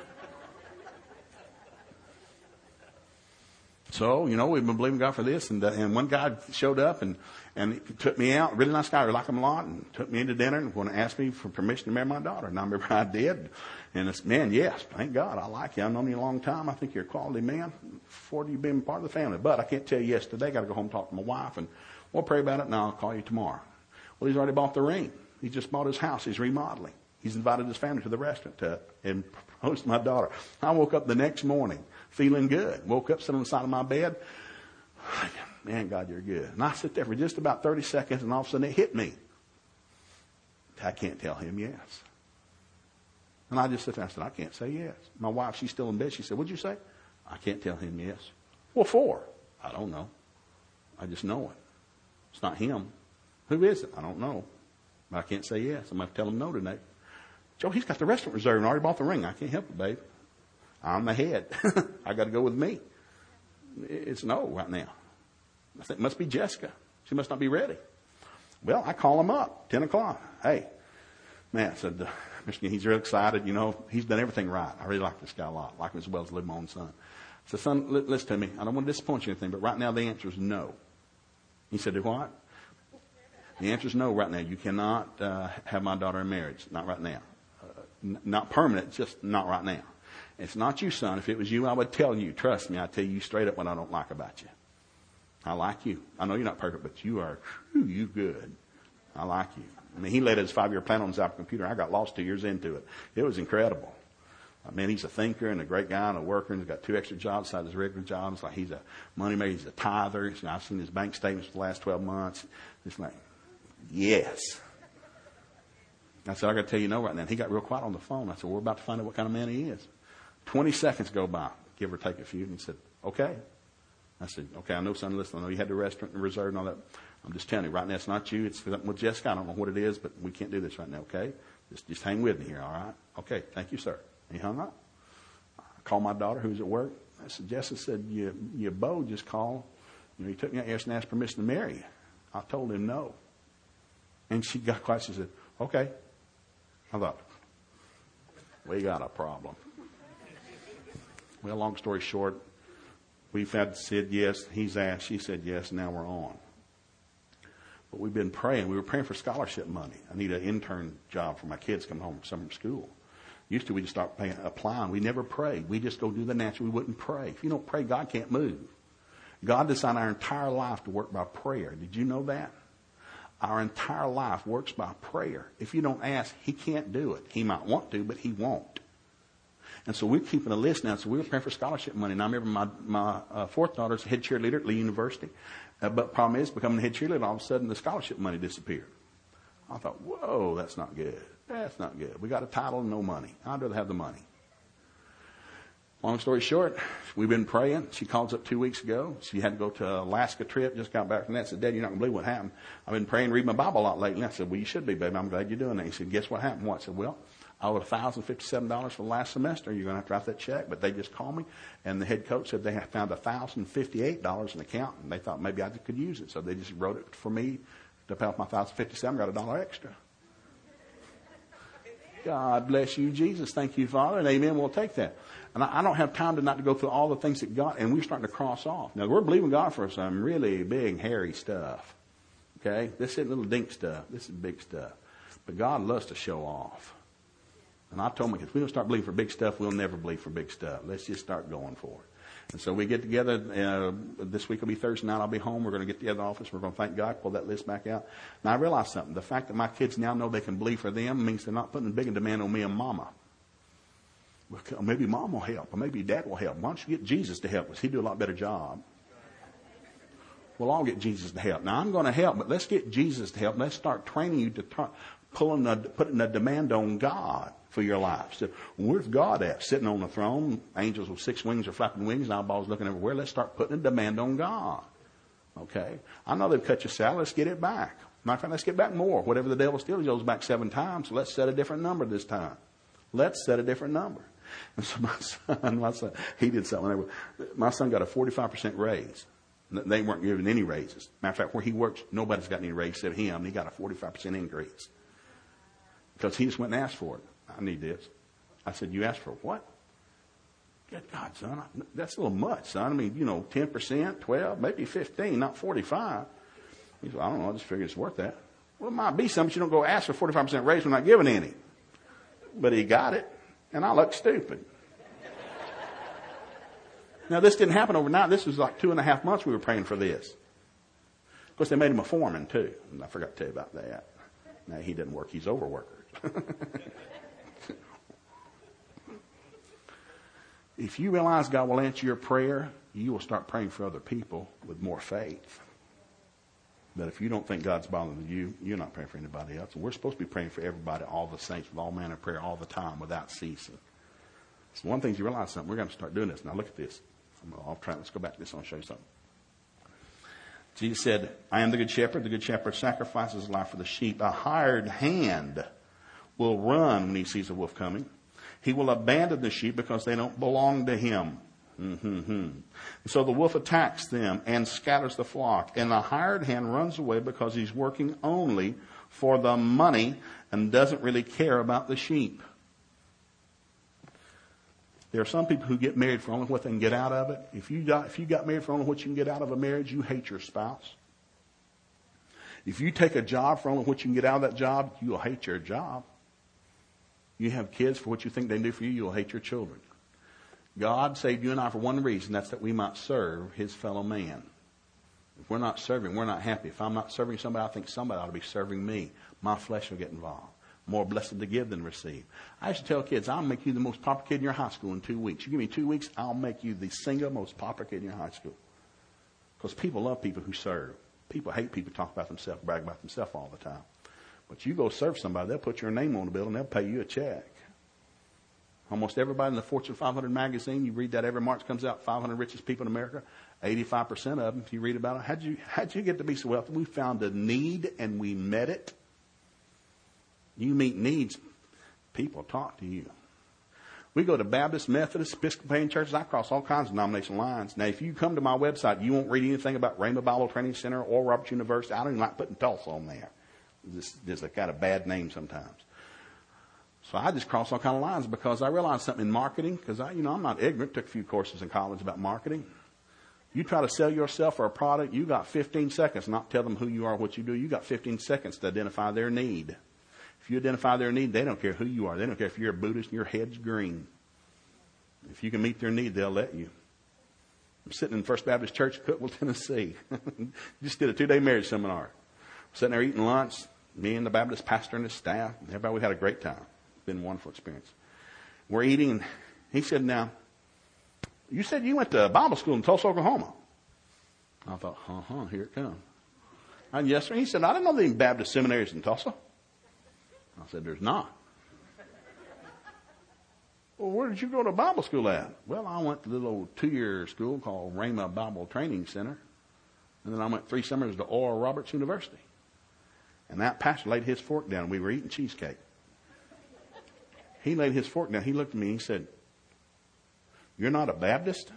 So, you know, we've been believing God for this. And, uh, and one guy showed up and, and he took me out. Really nice guy. I like him a lot. And took me into dinner and wanted to ask me for permission to marry my daughter. And I remember I did. And it's, man, yes, thank God. I like you. I've known you a long time. I think you're a quality man. forty, you've been part of the family. But I can't tell you yes today. Got to go home and talk to my wife. And we'll pray about it. And I'll call you tomorrow. Well, he's already bought the ring. He just bought his house. He's remodeling. He's invited his family to the restaurant to, and proposed to my daughter. I woke up the next morning feeling good. Woke up sitting on the side of my bed. Man, God, you're good. And I sit there for just about thirty seconds, and all of a sudden it hit me. I can't tell him yes. And I just sit there and I said, I can't say yes. My wife, she's still in bed. She said, what'd you say? I can't tell him yes. What for? I don't know. I just know it. It's not him. Who is it? I don't know. But I can't say yes. I'm going to tell him no tonight. Joe, he's got the restaurant reserved and already bought the ring. I can't help it, babe. I'm the head. I got to go with me. It's no right now. I think it must be Jessica. She must not be ready. Well, I call him up, ten o'clock. Hey, man, I said, uh, Mister he's real excited. You know, he's done everything right. I really like this guy a lot. I like him as well as I live my own son. I said, son, li- listen to me. I don't want to disappoint you or anything, but right now the answer is no. He said, do what? The answer is no right now. You cannot uh, have my daughter in marriage. Not right now. Uh, n- not permanent, just not right now. It's not you, son. If it was you, I would tell you. Trust me, I tell you straight up what I don't like about you. I like you. I know you're not perfect, but you are, whew, you good. I like you. I mean, he laid his five-year plan on his Apple computer. I got lost two years into it. It was incredible. I mean, he's a thinker and a great guy and a worker, and he's got two extra jobs besides his regular job. It's like he's a moneymaker. He's a tither. So I've seen his bank statements for the last twelve months. It's like, yes. I said, I got to tell you no right now. And he got real quiet on the phone. I said, well, we're about to find out what kind of man he is. Twenty seconds go by, give or take a few, and he said, okay. I said, okay, I know, son, listen, I know you had the restaurant reserved and all that. I'm just telling you, right now it's not you. It's something with Jessica. I don't know what it is, but we can't do this right now, okay? Just just hang with me here, all right? Okay, thank you, sir. And he hung up. I called my daughter, who was at work. I said, Jessica said, your, your beau just called. You know, he took me out yesterday and asked permission to marry you. I told him no. And she got quiet. She said, okay. I thought, we got a problem. Well, long story short, we've had said yes. He's asked. She said yes. Now we're on. But we've been praying. We were praying for scholarship money. I need an intern job for my kids coming home from summer school. Used to, we just start paying, applying. We never prayed. We just go do the natural. We wouldn't pray. If you don't pray, God can't move. God designed our entire life to work by prayer. Did you know that? Our entire life works by prayer. If you don't ask, he can't do it. He might want to, but he won't. And so we're keeping a list now. So we were praying for scholarship money. And I remember my, my uh, fourth daughter's head cheerleader at Lee University. Uh, but the problem is, becoming the head cheerleader, all of a sudden the scholarship money disappeared. I thought, whoa, that's not good. That's not good. We got a title and no money. I'd rather have the money. Long story short, we've been praying. She calls up two weeks ago. She had to go to an Alaska trip, just got back from that. Said, Dad, you're not going to believe what happened. I've been praying, reading my Bible a lot lately. I said, well, you should be, baby. I'm glad you're doing that. He said, guess what happened? What? I said, well, I owed one thousand fifty-seven dollars for the last semester. You're going to have to write that check. But they just called me, and the head coach said they had found one thousand fifty-eight dollars in the account, and they thought maybe I could use it. So they just wrote it for me to pay off my one thousand fifty-seven dollars, got a dollar extra. God bless you, Jesus. Thank you, Father, and amen. We'll take that. And I, I don't have time tonight to go through all the things that God, and we're starting to cross off. Now, we're believing God for some really big, hairy stuff. Okay? This isn't little dink stuff. This is big stuff. But God loves to show off. And I told him, if we don't start believing for big stuff, we'll never believe for big stuff. Let's just start going for it. And so we get together. Uh, this week will be Thursday night. I'll be home. We're going to get together in the office. We're going to thank God, pull that list back out. Now, I realize something. The fact that my kids now know they can believe for them means they're not putting a big demand on me and Mama. Well, maybe Mom will help, or maybe Dad will help. Why don't you get Jesus to help us? He'd do a lot better job. We'll all get Jesus to help. Now, I'm going to help, but let's get Jesus to help. Let's start training you to t- pulling a, putting a demand on God for your life. So, where's God at? Sitting on the throne, angels with six wings or flapping wings, and eyeballs looking everywhere. Let's start putting a demand on God. Okay? I know they've cut your salary. Let's get it back. Matter of fact, let's get back more. Whatever the devil steals, he goes back seven times. So let's set a different number this time. Let's set a different number. And so my son, my son, he did something. My son got a forty-five percent raise. They weren't giving any raises. Matter of fact, where he works, nobody's got any raise except him. He got a forty-five percent increase. Because he just went and asked for it. I need this. I said, you asked for what? Good God, son. That's a little much, son. I mean, you know, ten percent, twelve, maybe fifteen, not forty-five. He said, I don't know. I just figured it's worth that. Well, it might be something, but you don't go ask for forty-five percent raise. We're not giving any. But he got it. And I look stupid. Now, this didn't happen overnight. This was like two and a half months we were praying for this. Of course, they made him a foreman, too. And I forgot to tell you about that. Now, he didn't work. He's overworker. If you realize God will answer your prayer, you will start praying for other people with more faith. But if you don't think God's bothering you, you're not praying for anybody else. And we're supposed to be praying for everybody, all the saints, with all manner of prayer all the time without ceasing. So one thing is you realize something. We're going to start doing this. Now look at this. I'm off track. Let's go back to this. I'll show you something. Jesus said, I am the good shepherd. The good shepherd sacrifices his life for the sheep. A hired hand will run when he sees a wolf coming. He will abandon the sheep because they don't belong to him. Mm-hmm. So the wolf attacks them and scatters the flock. And the hired hand runs away because he's working only for the money and doesn't really care about the sheep. There are some people who get married for only what they can get out of it. If you got, if you got married for only what you can get out of a marriage, you hate your spouse. If you take a job for only what you can get out of that job, you'll hate your job. You have kids for what you think they do for you, you'll hate your children. God saved you and I for one reason. That's that we might serve his fellow man. If we're not serving, we're not happy. If I'm not serving somebody, I think somebody ought to be serving me. My flesh will get involved. More blessed to give than receive. I used to tell kids, I'll make you the most popular kid in your high school in two weeks. You give me two weeks, I'll make you the single most popular kid in your high school. Because people love people who serve. People hate people who talk about themselves, brag about themselves all the time. But you go serve somebody, they'll put your name on the bill and they'll pay you a check. Almost everybody in the Fortune five hundred magazine, you read that every March comes out, five hundred richest people in America, eighty-five percent of them, if you read about it, how'd you, how'd you get to be so wealthy? We found a need and we met it. You meet needs, people talk to you. We go to Baptist, Methodist, Episcopalian churches. I cross all kinds of denomination lines. Now, if you come to my website, you won't read anything about Rhema Bible Training Center or Roberts University. I don't even like putting Tulsa on there. This, this has got a bad name sometimes. So I just cross all kinds of lines because I realized something in marketing. Because I, you know, I'm not ignorant. Took a few courses in college about marketing. You try to sell yourself or a product, you got fifteen seconds. Not tell them who you are, what you do. You got fifteen seconds to identify their need. If you identify their need, they don't care who you are. They don't care if you're a Buddhist and your head's green. If you can meet their need, they'll let you. I'm sitting in First Baptist Church in Cookeville, Tennessee. Just did a two-day marriage seminar. Sitting there eating lunch, me and the Baptist pastor and his staff. Everybody, we had a great time. It's been a wonderful experience. We're eating, and he said, now, you said you went to Bible school in Tulsa, Oklahoma. I thought, uh-huh, here it comes. And yes, sir. He said, I didn't know there were any Baptist seminaries in Tulsa. I said, there's not. Well, where did you go to Bible school at? Well, I went to a little old two-year school called Rhema Bible Training Center. And then I went three summers to Oral Roberts University. And that pastor laid his fork down. We were eating cheesecake. He laid his fork down. He looked at me and he said, you're not a Baptist?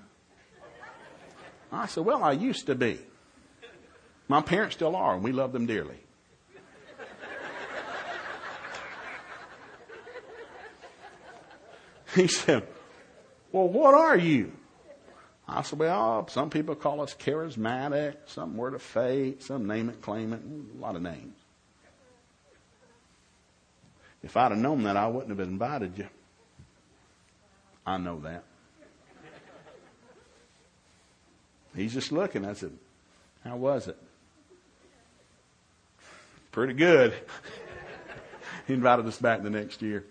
I said, well, I used to be. My parents still are, and we love them dearly. He said, well, what are you? I said, well, some people call us charismatic, some word of faith, some name it, claim it, a lot of names. If I'd have known that, I wouldn't have invited you. I know that. He's just looking. I said, how was it? Pretty good. He invited us back the next year.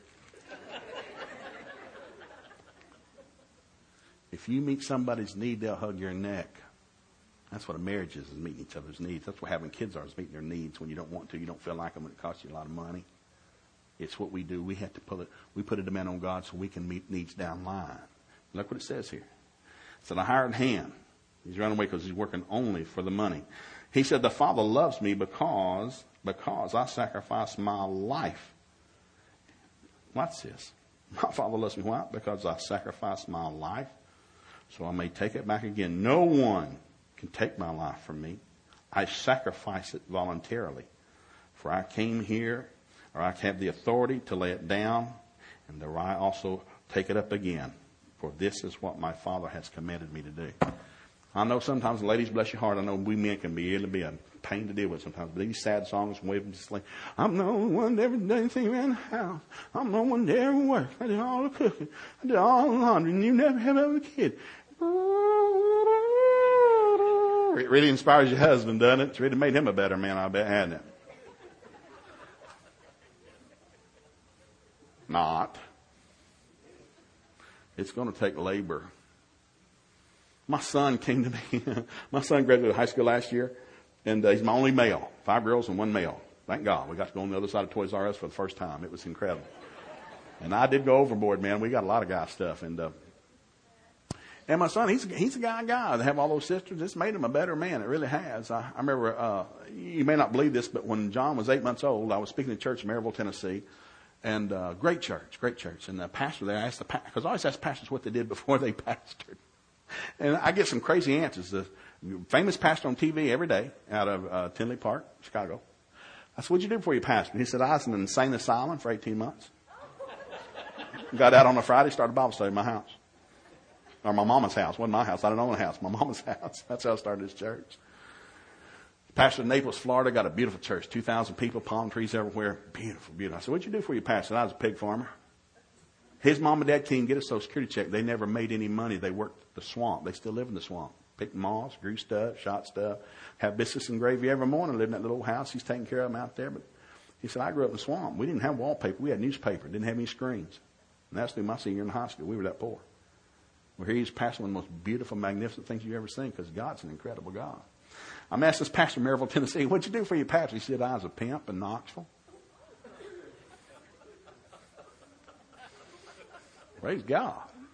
If you meet somebody's need, they'll hug your neck. That's what a marriage is, is meeting each other's needs. That's what having kids are, is meeting their needs when you don't want to. You don't feel like them when it costs you a lot of money. It's what we do. We have to put it, we put a demand on God so we can meet needs down the line. Look what it says here. It said, a hired hand. He's running away because he's working only for the money. He said, the Father loves me because, because I sacrifice my life. What's this? My Father loves me. Why? Because I sacrifice my life so I may take it back again. No one can take my life from me. I sacrifice it voluntarily. For I came here, or I have the authority to lay it down, and there I also take it up again. For this is what my Father has commanded me to do. I know sometimes, ladies, bless your heart, I know we men can be able to be a pain to deal with sometimes. But these sad songs, and waving just like, I'm the only one that ever did anything around the house. I'm the only one that ever worked. I did all the cooking. I did all the laundry, and you never have a kid. It really inspires your husband, doesn't it? It's really made him a better man, I bet, hasn't it? Not. It's going to take labor. My son came to me. My son graduated high school last year, and uh, he's my only male. Five girls and one male. Thank God. We got to go on the other side of Toys R Us for the first time. It was incredible. And I did go overboard, man. We got a lot of guy stuff. And uh, and my son, he's, he's a guy guy. They have all those sisters. It's made him a better man. It really has. I, I remember, uh, you may not believe this, but when John was eight months old, I was speaking at church in Maryville, Tennessee. And uh, great church, great church. And the pastor there, I asked the pastor, because I always ask pastors what they did before they pastored. And I get some crazy answers. The famous pastor on T V every day out of uh, Tinley Park, Chicago. I said, what'd you do before you pastored? He said, I was in an insane asylum for eighteen months. Got out on a Friday, started Bible study in my house. Or my mama's house. It wasn't my house. I didn't own a house. My mama's house. That's how I started this church. Pastored in Naples, Florida. Got a beautiful church. two thousand people, palm trees everywhere. Beautiful, beautiful. I said, what'd you do before you pastored? I was a pig farmer. His mom and dad couldn't get a Social Security check. They never made any money. They worked the swamp. They still live in the swamp. Picked moss, grew stuff, shot stuff, had biscuits and gravy every morning, lived in that little house. He's taking care of them out there. But he said, I grew up in the swamp. We didn't have wallpaper. We had newspaper. Didn't have any screens. And that's through my senior year in high school. We were that poor. Well, here he's passing one of the most beautiful, magnificent things you've ever seen, because God's an incredible God. I'm asking this pastor in Maryville, Tennessee, what'd you do for your pastor? He said, I was a pimp in Knoxville. Praise God.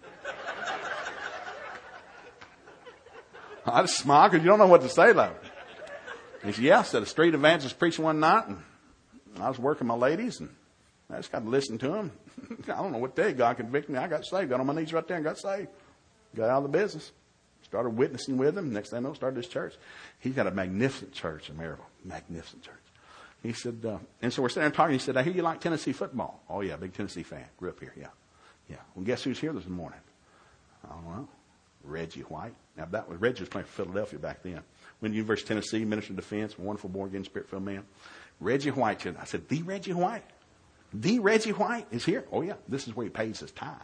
I just smile because you don't know what to say, though. He said, yeah, I said a street evangelist preaching one night, and I was working my ladies, and I just got to listen to him. I don't know what day God convicted me. I got saved. Got on my knees right there and got saved. Got out of the business. Started witnessing with him. Next thing I know, started this church. He's got a magnificent church in Maryville. Magnificent church. He said, uh, and so we're sitting there talking. He said, I hear you like Tennessee football. Oh, yeah, big Tennessee fan. Grew up here, yeah. Yeah. Well, guess who's here this morning? I don't know. Reggie White. Now, that was, Reggie was playing for Philadelphia back then. Went to University of Tennessee, Minister of Defense, wonderful born-again, spirit-filled man. Reggie White. I said, the Reggie White? The Reggie White is here? Oh, yeah. This is where he pays his tithe.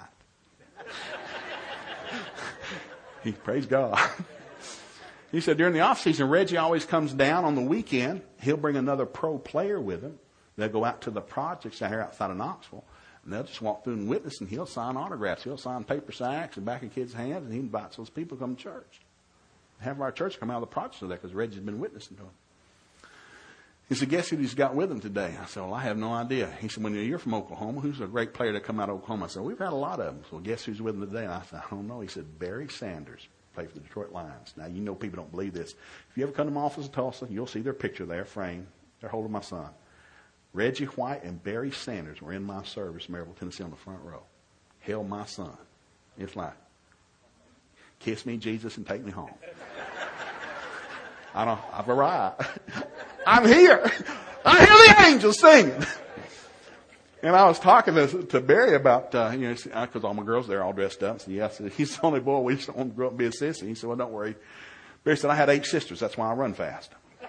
He, praise God. He said, during the off-season, Reggie always comes down on the weekend. He'll bring another pro player with him. They'll go out to the projects out here outside of Knoxville. And they'll just walk through and witness, and he'll sign autographs. He'll sign paper sacks and back in kids' hands, and he invites those people to come to church. Have our church come out of the projects of that because Reggie's been witnessing to him. He said, guess who he's got with him today? I said, well, I have no idea. He said, when you're from Oklahoma, who's a great player that come out of Oklahoma? I said, we've had a lot of them. So guess who's with him today? And I said, I don't know. He said, Barry Sanders, played for the Detroit Lions. Now, you know people don't believe this. If you ever come to my office in Tulsa, you'll see their picture there framed. They're holding my son. Reggie White and Barry Sanders were in my service in Maryville, Tennessee on the front row. Held my son. It's like, kiss me, Jesus, and take me home. I don't, I've arrived. I'm here. I hear the angels singing. And I was talking to, to Barry about, uh, you know, because all my girls there all dressed up. So yeah, I said, he's the only boy. We just don't want to grow up and be a sissy. He said, well, don't worry. Barry said, I had eight sisters. That's why I run fast.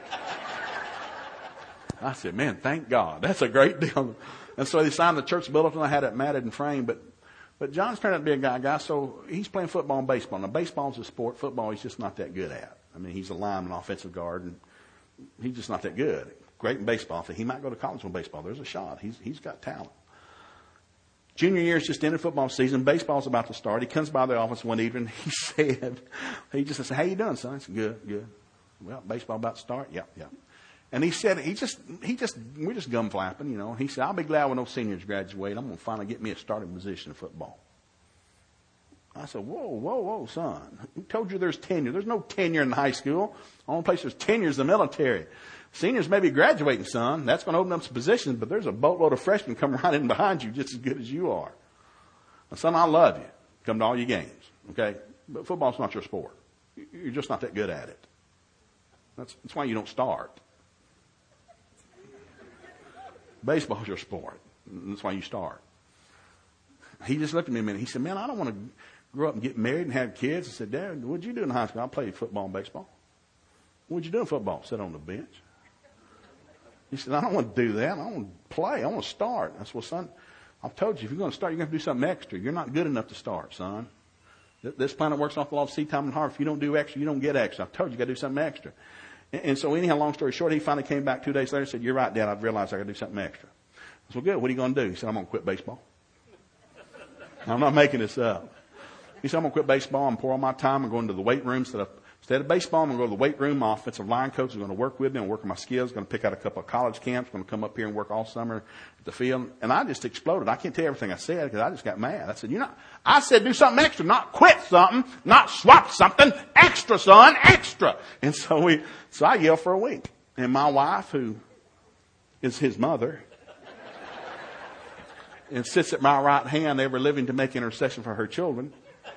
I said, man, thank God. That's a great deal. And so they signed the church bulletin. I had it matted and framed. But but John's turned out to be a guy, guy. So he's playing football and baseball. Now, baseball's a sport. Football he's just not that good at. I mean, he's a lineman, offensive guard, and he's just not that good. Great in baseball. He might go to college with baseball. There's a shot. He's He's got talent. Junior year is just ended football season. Baseball's about to start. He comes by the office one evening. He said, he just said, how you doing, son? I said, good, good. Well, baseball about to start? Yeah, yeah. And he said, he just, he just, we're just gum flapping, you know. He said, I'll be glad when those seniors graduate. I'm going to finally get me a starting position in football. I said, whoa, whoa, whoa, son. Who told you there's tenure? There's no tenure in high school. The only place there's tenure is the military. Seniors may be graduating, son. That's going to open up some positions, but there's a boatload of freshmen coming right in behind you just as good as you are. Now, son, I love you. Come to all your games, okay? But football's not your sport. You're just not that good at it. That's, that's why you don't start. Baseball's your sport. That's why you start. He just looked at me a minute. He said, man, I don't want to grow up and get married and have kids. I said, Dad, what'd you do in high school? I played football and baseball. What'd you do in football? Sit on the bench. He said, I don't want to do that. I want to play. I want to start. I said, well, son, I've told you, if you're going to start, you're going to have to do something extra. You're not good enough to start, son. This planet works off the law of seed time and harvest. If you don't do extra, you don't get extra. I've told you, you got to do something extra. And so anyhow, long story short, he finally came back two days later and said, you're right, Dad. I've realized I got to do something extra. I said, well, good. What are you going to do? He said, I'm going to quit baseball. I'm not making this up. He said, I'm going to quit baseball and pour all my time and go into the weight room. Instead of, instead of baseball, I'm going to go to the weight room. My offensive line coach is going to work with me and work on my skills. Going to pick out a couple of college camps. Going to come up here and work all summer at the field. And I just exploded. I can't tell you everything I said because I just got mad. I said, you know, I said do something extra, not quit something, not swap something. Extra, son, extra. And so we, so I yelled for a week. And my wife, who is his mother, and sits at my right hand, ever living to make intercession for her children,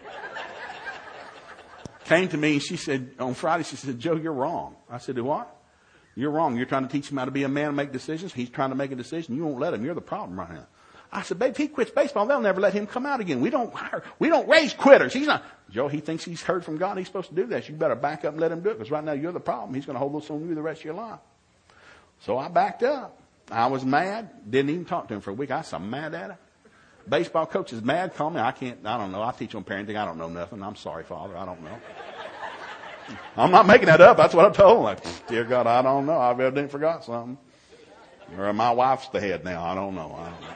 came to me and she said, on Friday, she said, Joe, you're wrong. I said, do what? You're wrong. You're trying to teach him how to be a man and make decisions. He's trying to make a decision. You won't let him. You're the problem right now. I said, babe, if he quits baseball, they'll never let him come out again. We don't hire, we don't raise quitters. He's not, Joe, he thinks he's heard from God. He's supposed to do this. You better back up and let him do it because right now you're the problem. He's going to hold this on you the rest of your life. So I backed up. I was mad. Didn't even talk to him for a week. I was so mad at him. Baseball coach is mad. Call me. I can't, I don't know. I teach on parenting. I don't know nothing. I'm sorry, Father. I don't know. I'm not making that up. That's what I told him. Like, dear God, I don't know. I've evidently forgot something. Or my wife's the head now. I don't know. I don't know.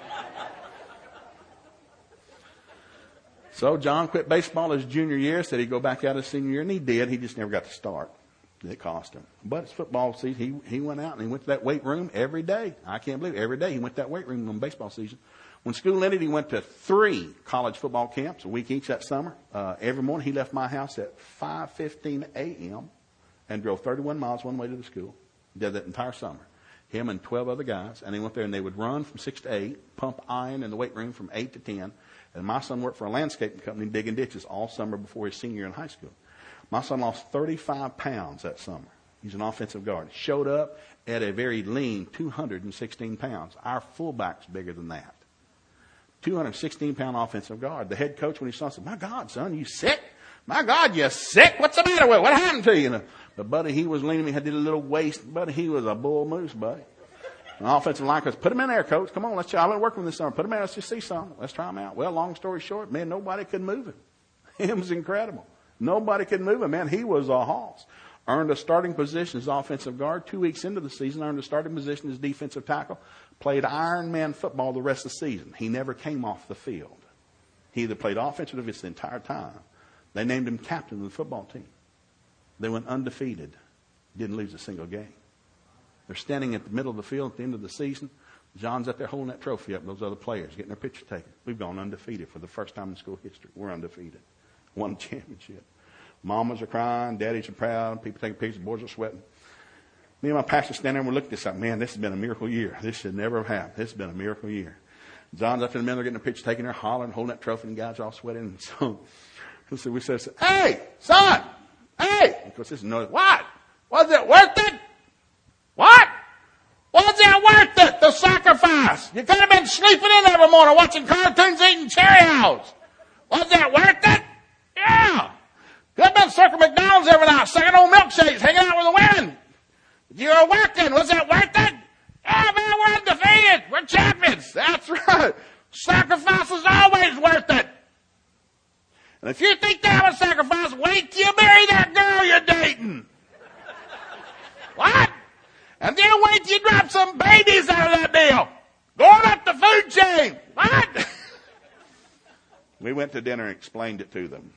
So John quit baseball his junior year, said he'd go back out his senior year, and he did. He just never got to start. It cost him. But it's football season. He, he went out and he went to that weight room every day. I can't believe it. Every day he went to that weight room on baseball season. When school ended, he went to three college football camps, a week each that summer. Uh, every morning he left my house at five fifteen a.m. and drove thirty-one miles one way to the school. He did that entire summer. Him and twelve other guys. And they went there and they would run from six to eight, pump iron in the weight room from eight to ten. And my son worked for a landscaping company digging ditches all summer before his senior year in high school. My son lost thirty-five pounds that summer. He's an offensive guard. Showed up at a very lean two hundred sixteen pounds. Our fullback's bigger than that. two hundred sixteen pound offensive guard. The head coach, when he saw him, said, my God, son, you sick? My God, you sick? What's the matter with you? What happened to you? But, buddy, he was leaning. He had a little waist. Buddy, he was a bull moose, buddy. An offensive line coach, put him in there, coach. Come on, let's try. I've been working with this summer. Put him in. Let's just see something. Let's try him out. Well, long story short, man, nobody could move him. It was incredible. Nobody could move him, man. He was a hoss. Earned a starting position as offensive guard. Two weeks into the season, earned a starting position as defensive tackle. Played Iron Man football the rest of the season. He never came off the field. He either played offense or defense the entire time. They named him captain of the football team. They went undefeated. Didn't lose a single game. They're standing at the middle of the field at the end of the season. John's up there holding that trophy up, those other players, getting their picture taken. We've gone undefeated for the first time in school history. We're undefeated. Won a championship. Mamas are crying. Daddies are proud. People taking pictures. Boys are sweating. Me and my pastor stand there and we're looking at this like, man, this has been a miracle year. This should never have happened. This has been a miracle year. John's up in the middle, they're getting their picture taken, they're hollering, holding that trophy, and the guys are all sweating. And so, so we said, hey, son, hey. Of course, this is noise. What? Was it worth it? What? Was it worth it, the sacrifice? You could have been sleeping in every morning watching cartoons, eating Cheerios. Was that worth it? Yeah. Could have been circling McDonald's every night, sucking on milkshakes, hanging out with the women. You were working. Was that worth it? Yeah, man, we're undefeated. We're champions. That's right. Sacrifice is always worth it. And if you think that was sacrifice, wait till you marry that girl you're dating. What? And then wait till you drop some babies out of that deal. Going up the food chain. What? We went to dinner and explained it to them.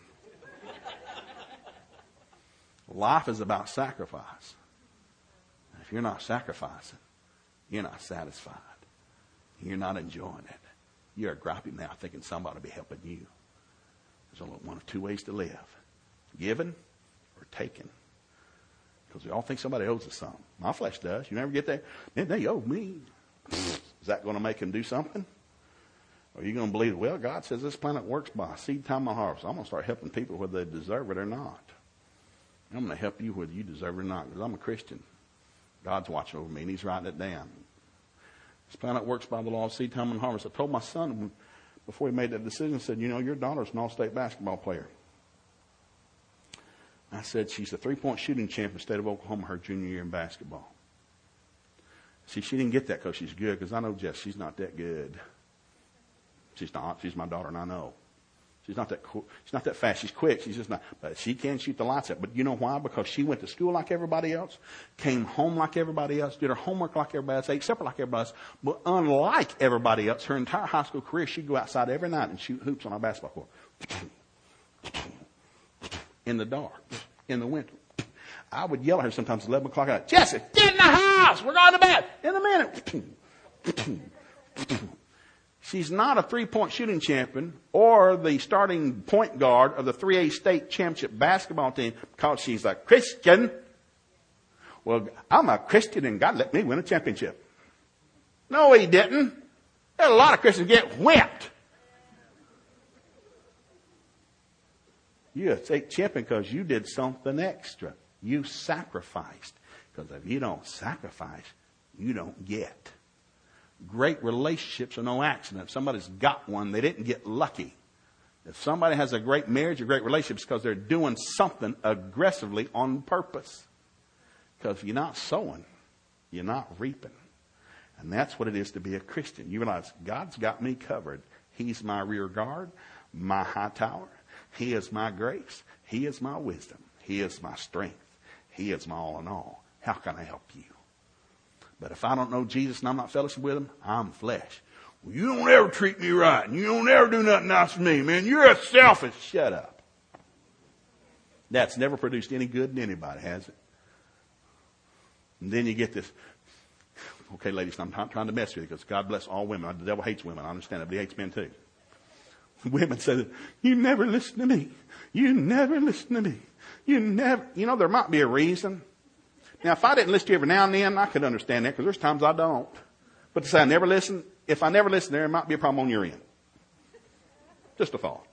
Life is about sacrifice. If you're not sacrificing, you're not satisfied. You're not enjoying it. You're griping now thinking somebody will be helping you. There's only one of two ways to live. Giving or taking. Because we all think somebody owes us something. My flesh does. You never get there. Then they owe me. Is that going to make him do something? Or are you going to believe, well, God says this planet works by seed time and harvest. I'm going to start helping people whether they deserve it or not. I'm going to help you whether you deserve it or not. Because I'm a Christian. God's watching over me, and he's writing it down. This planet works by the law of seed time and harvest. I told my son before he made that decision, I said, you know, your daughter's an all-state basketball player. I said, she's the three-point shooting champion in the state of Oklahoma her junior year in basketball. See, she didn't get that because she's good, because I know Jess, she's not that good. She's not. She's my daughter, and I know. She's not that she's not that fast. She's quick. She's just not. But she can shoot the lights out. But you know why? Because she went to school like everybody else, came home like everybody else, did her homework like everybody else, ate supper like everybody else. But unlike everybody else, her entire high school career, she'd go outside every night and shoot hoops on our basketball court. In the dark, in the winter. I would yell at her sometimes at eleven o'clock at night, Jesse, get in the house. We're going to bed. In a minute. She's not a three-point shooting champion or the starting point guard of the three A state championship basketball team because she's a Christian. Well, I'm a Christian and God let me win a championship. No, he didn't. There's a lot of Christians get whipped. You're a state champion because you did something extra. You sacrificed. Because if you don't sacrifice, you don't get. Great relationships are no accident. If somebody's got one, they didn't get lucky. If somebody has a great marriage or great relationship, it's because they're doing something aggressively on purpose. Because if you're not sowing, you're not reaping. And that's what it is to be a Christian. You realize God's got me covered. He's my rear guard, my high tower. He is my grace. He is my wisdom. He is my strength. He is my all in all. How can I help you? But if I don't know Jesus and I'm not fellowship with him, I'm flesh. Well, you don't ever treat me right, and you don't ever do nothing nice for me, man. You're a selfish. Shut up. That's never produced any good in anybody, has it? And then you get this. Okay, ladies, I'm not trying to mess with you because God bless all women. The devil hates women. I understand it, but he hates men too. Women say, you never listen to me. You never listen to me. You never. You know, there might be a reason. Now, if I didn't listen to you every now and then, I could understand that because there's times I don't. But to say I never listen, if I never listen, there might be a problem on your end. Just a thought.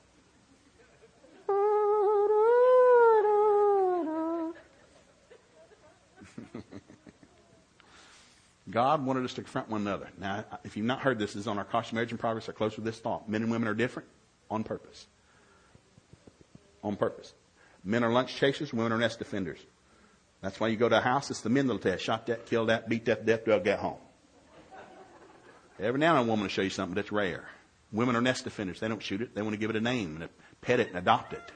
God wanted us to confront one another. Now, if you've not heard this, this is on our Caution Marriage and Progress. I close with this thought. Men and women are different on purpose. On purpose. Men are lunch chasers, women are nest defenders. That's why you go to a house, it's the men that'll tell you, shot that, killed that, beat that to death, till I get home. Every now and then a woman will show you something that's rare. Women are nest defenders. They don't shoot it. They want to give it a name and pet it and adopt it.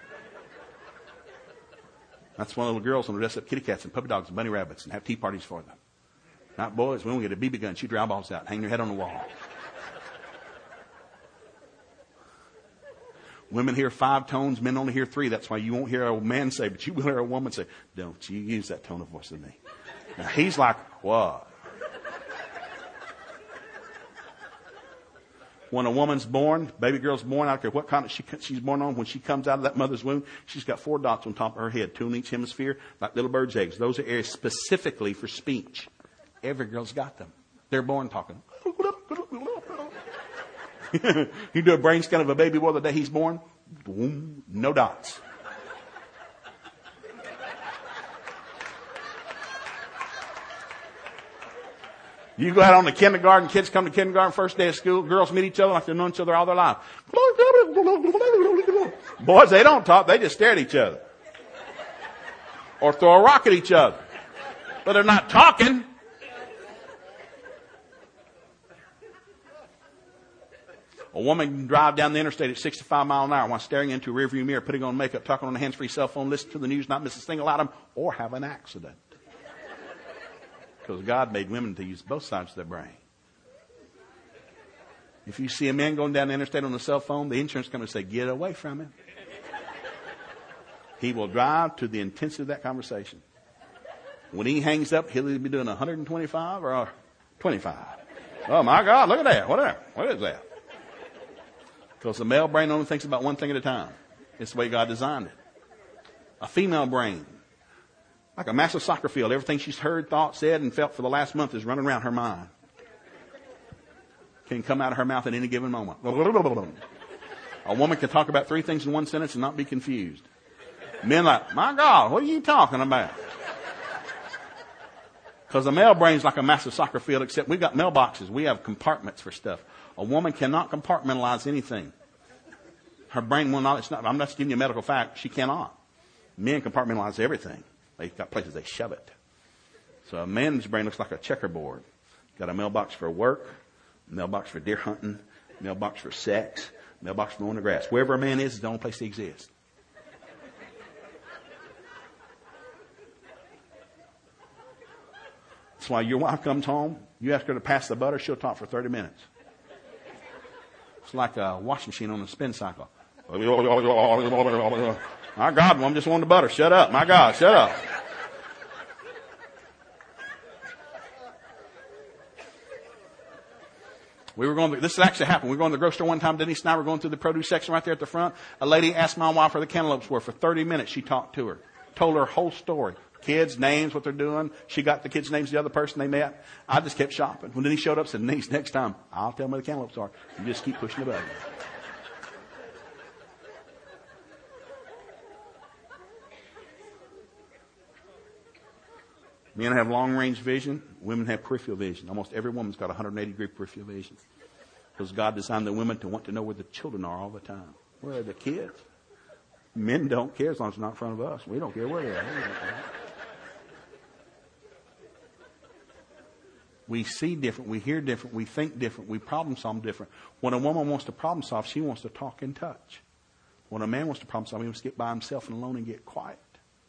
That's why little girls want to dress up kitty cats and puppy dogs and bunny rabbits and have tea parties for them. Not boys, we want to get a B B gun, shoot their eyeballs out, hang their head on the wall. Women hear five tones, men only hear three. That's why you won't hear a man say, but you will hear a woman say, don't you use that tone of voice with me. Now he's like, what? When a woman's born, baby girl's born, I don't care what continent she, she's born on, when she comes out of that mother's womb, she's got four dots on top of her head, two in each hemisphere, like little bird's eggs. Those are areas specifically for speech. Every girl's got them. They're born talking. You do a brain scan of a baby boy the day he's born, boom, no dots. You go out on the kindergarten, kids come to kindergarten, first day of school, girls meet each other like they've known each other all their life. Boys, they don't talk, they just stare at each other. Or throw a rock at each other. But they're not talking. A woman can drive down the interstate at sixty-five miles an hour while staring into a rearview mirror, putting on makeup, talking on a hands-free cell phone, listen to the news, not miss a single item, or have an accident. Because God made women to use both sides of their brain. If you see a man going down the interstate on a cell phone, the insurance company will say, get away from him. He will drive to the intensity of that conversation. When he hangs up, he'll either be doing one hundred twenty-five or twenty-five. Oh my God, look at that. What is, what is that? Because the male brain only thinks about one thing at a time. It's the way God designed it. A female brain, like a massive soccer field, everything she's heard, thought, said, and felt for the last month is running around her mind. Can come out of her mouth at any given moment. A woman can talk about three things in one sentence and not be confused. Men like, my God, what are you talking about? Because the male brain's like a massive soccer field, except we've got mailboxes. We have compartments for stuff. A woman cannot compartmentalize anything. Her brain will not, it's not, I'm not giving you a medical fact, she cannot. Men compartmentalize everything. They've got places they shove it. So a man's brain looks like a checkerboard. Got a mailbox for work, mailbox for deer hunting, mailbox for sex, mailbox for mowing the grass. Wherever a man is, is the only place he exists. That's why your wife comes home, you ask her to pass the butter, she'll talk for thirty minutes. It's like a washing machine on a spin cycle. My God, I'm just wanting the butter. Shut up. My God, shut up. We were going to, this actually happened. We were going to the grocery store one time. Denise and I were going through the produce section right there at the front. A lady asked my wife where the cantaloupes were. For thirty minutes, she talked to her. Told her her whole story. Kids, names, what they're doing. She got the kids' names of the other person they met. I just kept shopping. When Denise showed up, said, Denise, next time, I'll tell them where the cantaloupes are. You just keep pushing the button. Men have long-range vision. Women have peripheral vision. Almost every woman's got one hundred eighty degree peripheral vision. Because God designed the women to want to know where the children are all the time. Where are the kids? Men don't care as long as they're not in front of us. We don't care where they are. We see different. We hear different. We think different. We problem solve different. When a woman wants to problem solve, she wants to talk and touch. When a man wants to problem solve, he wants to get by himself and alone and get quiet.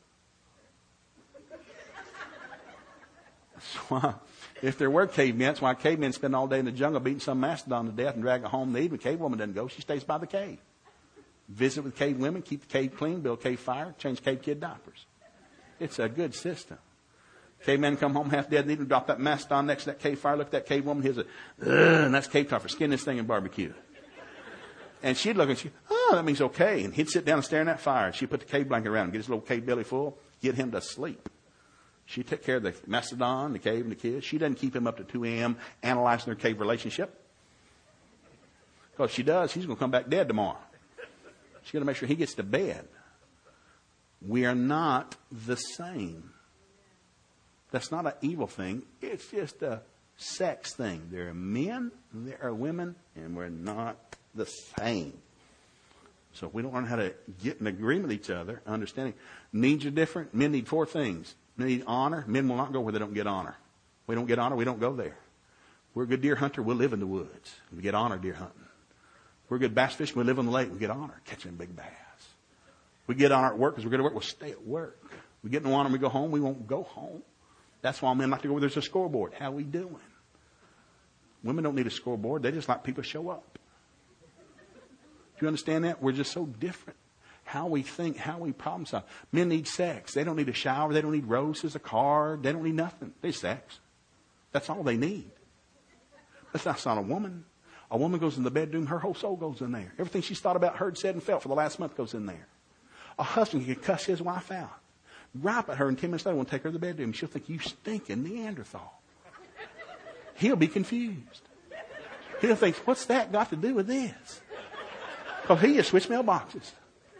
That's why, if there were cavemen, that's why cavemen spend all day in the jungle beating some mastodon to death and drag it home in the evening. Cave woman doesn't go. She stays by the cave. Visit with cave women, keep the cave clean, build cave fire, change cave kid diapers. It's a good system. Cavemen come home half dead and even drop that mastodon next to that cave fire, look at that cave woman, here's a, and that's cave topper, skin this thing and barbecue. And she'd look and she'd, oh, that means okay. And he'd sit down and stare in that fire. She'd put the cave blanket around him, get his little cave belly full, get him to sleep. She took care of the mastodon, the cave, and the kids. She doesn't keep him up to two a.m. analyzing their cave relationship. Because if she does, he's going to come back dead tomorrow. She's going to make sure he gets to bed. We are not the same. That's not an evil thing. It's just a sex thing. There are men, and there are women, and we're not the same. So if we don't learn how to get in agreement with each other, understanding needs are different. Men need four things. They need honor. Men will not go where they don't get honor. We don't get honor, we don't go there. We're a good deer hunter, we'll live in the woods. We get honor deer hunting. We're a good bass fisherman, we live on the lake, we get honor catching big bass. We get honor at work because we're good at work, we'll stay at work. We get no honor, we go home, we won't go home. That's why men like to go where there's a scoreboard. How we doing? Women don't need a scoreboard, they just like people to show up. Do you understand that? We're just so different. How we think, how we problem solve. Men need sex. They don't need a shower. They don't need roses, a card. They don't need nothing. They need sex. That's all they need. But that's not a woman. A woman goes in the bedroom, her whole soul goes in there. Everything she's thought about, heard, said, and felt for the last month goes in there. A husband can cuss his wife out. Gripe at her, and ten minutes later won't take her to the bedroom. She'll think, you stinking Neanderthal. He'll be confused. He'll think, what's that got to do with this? Because he just switched mailboxes.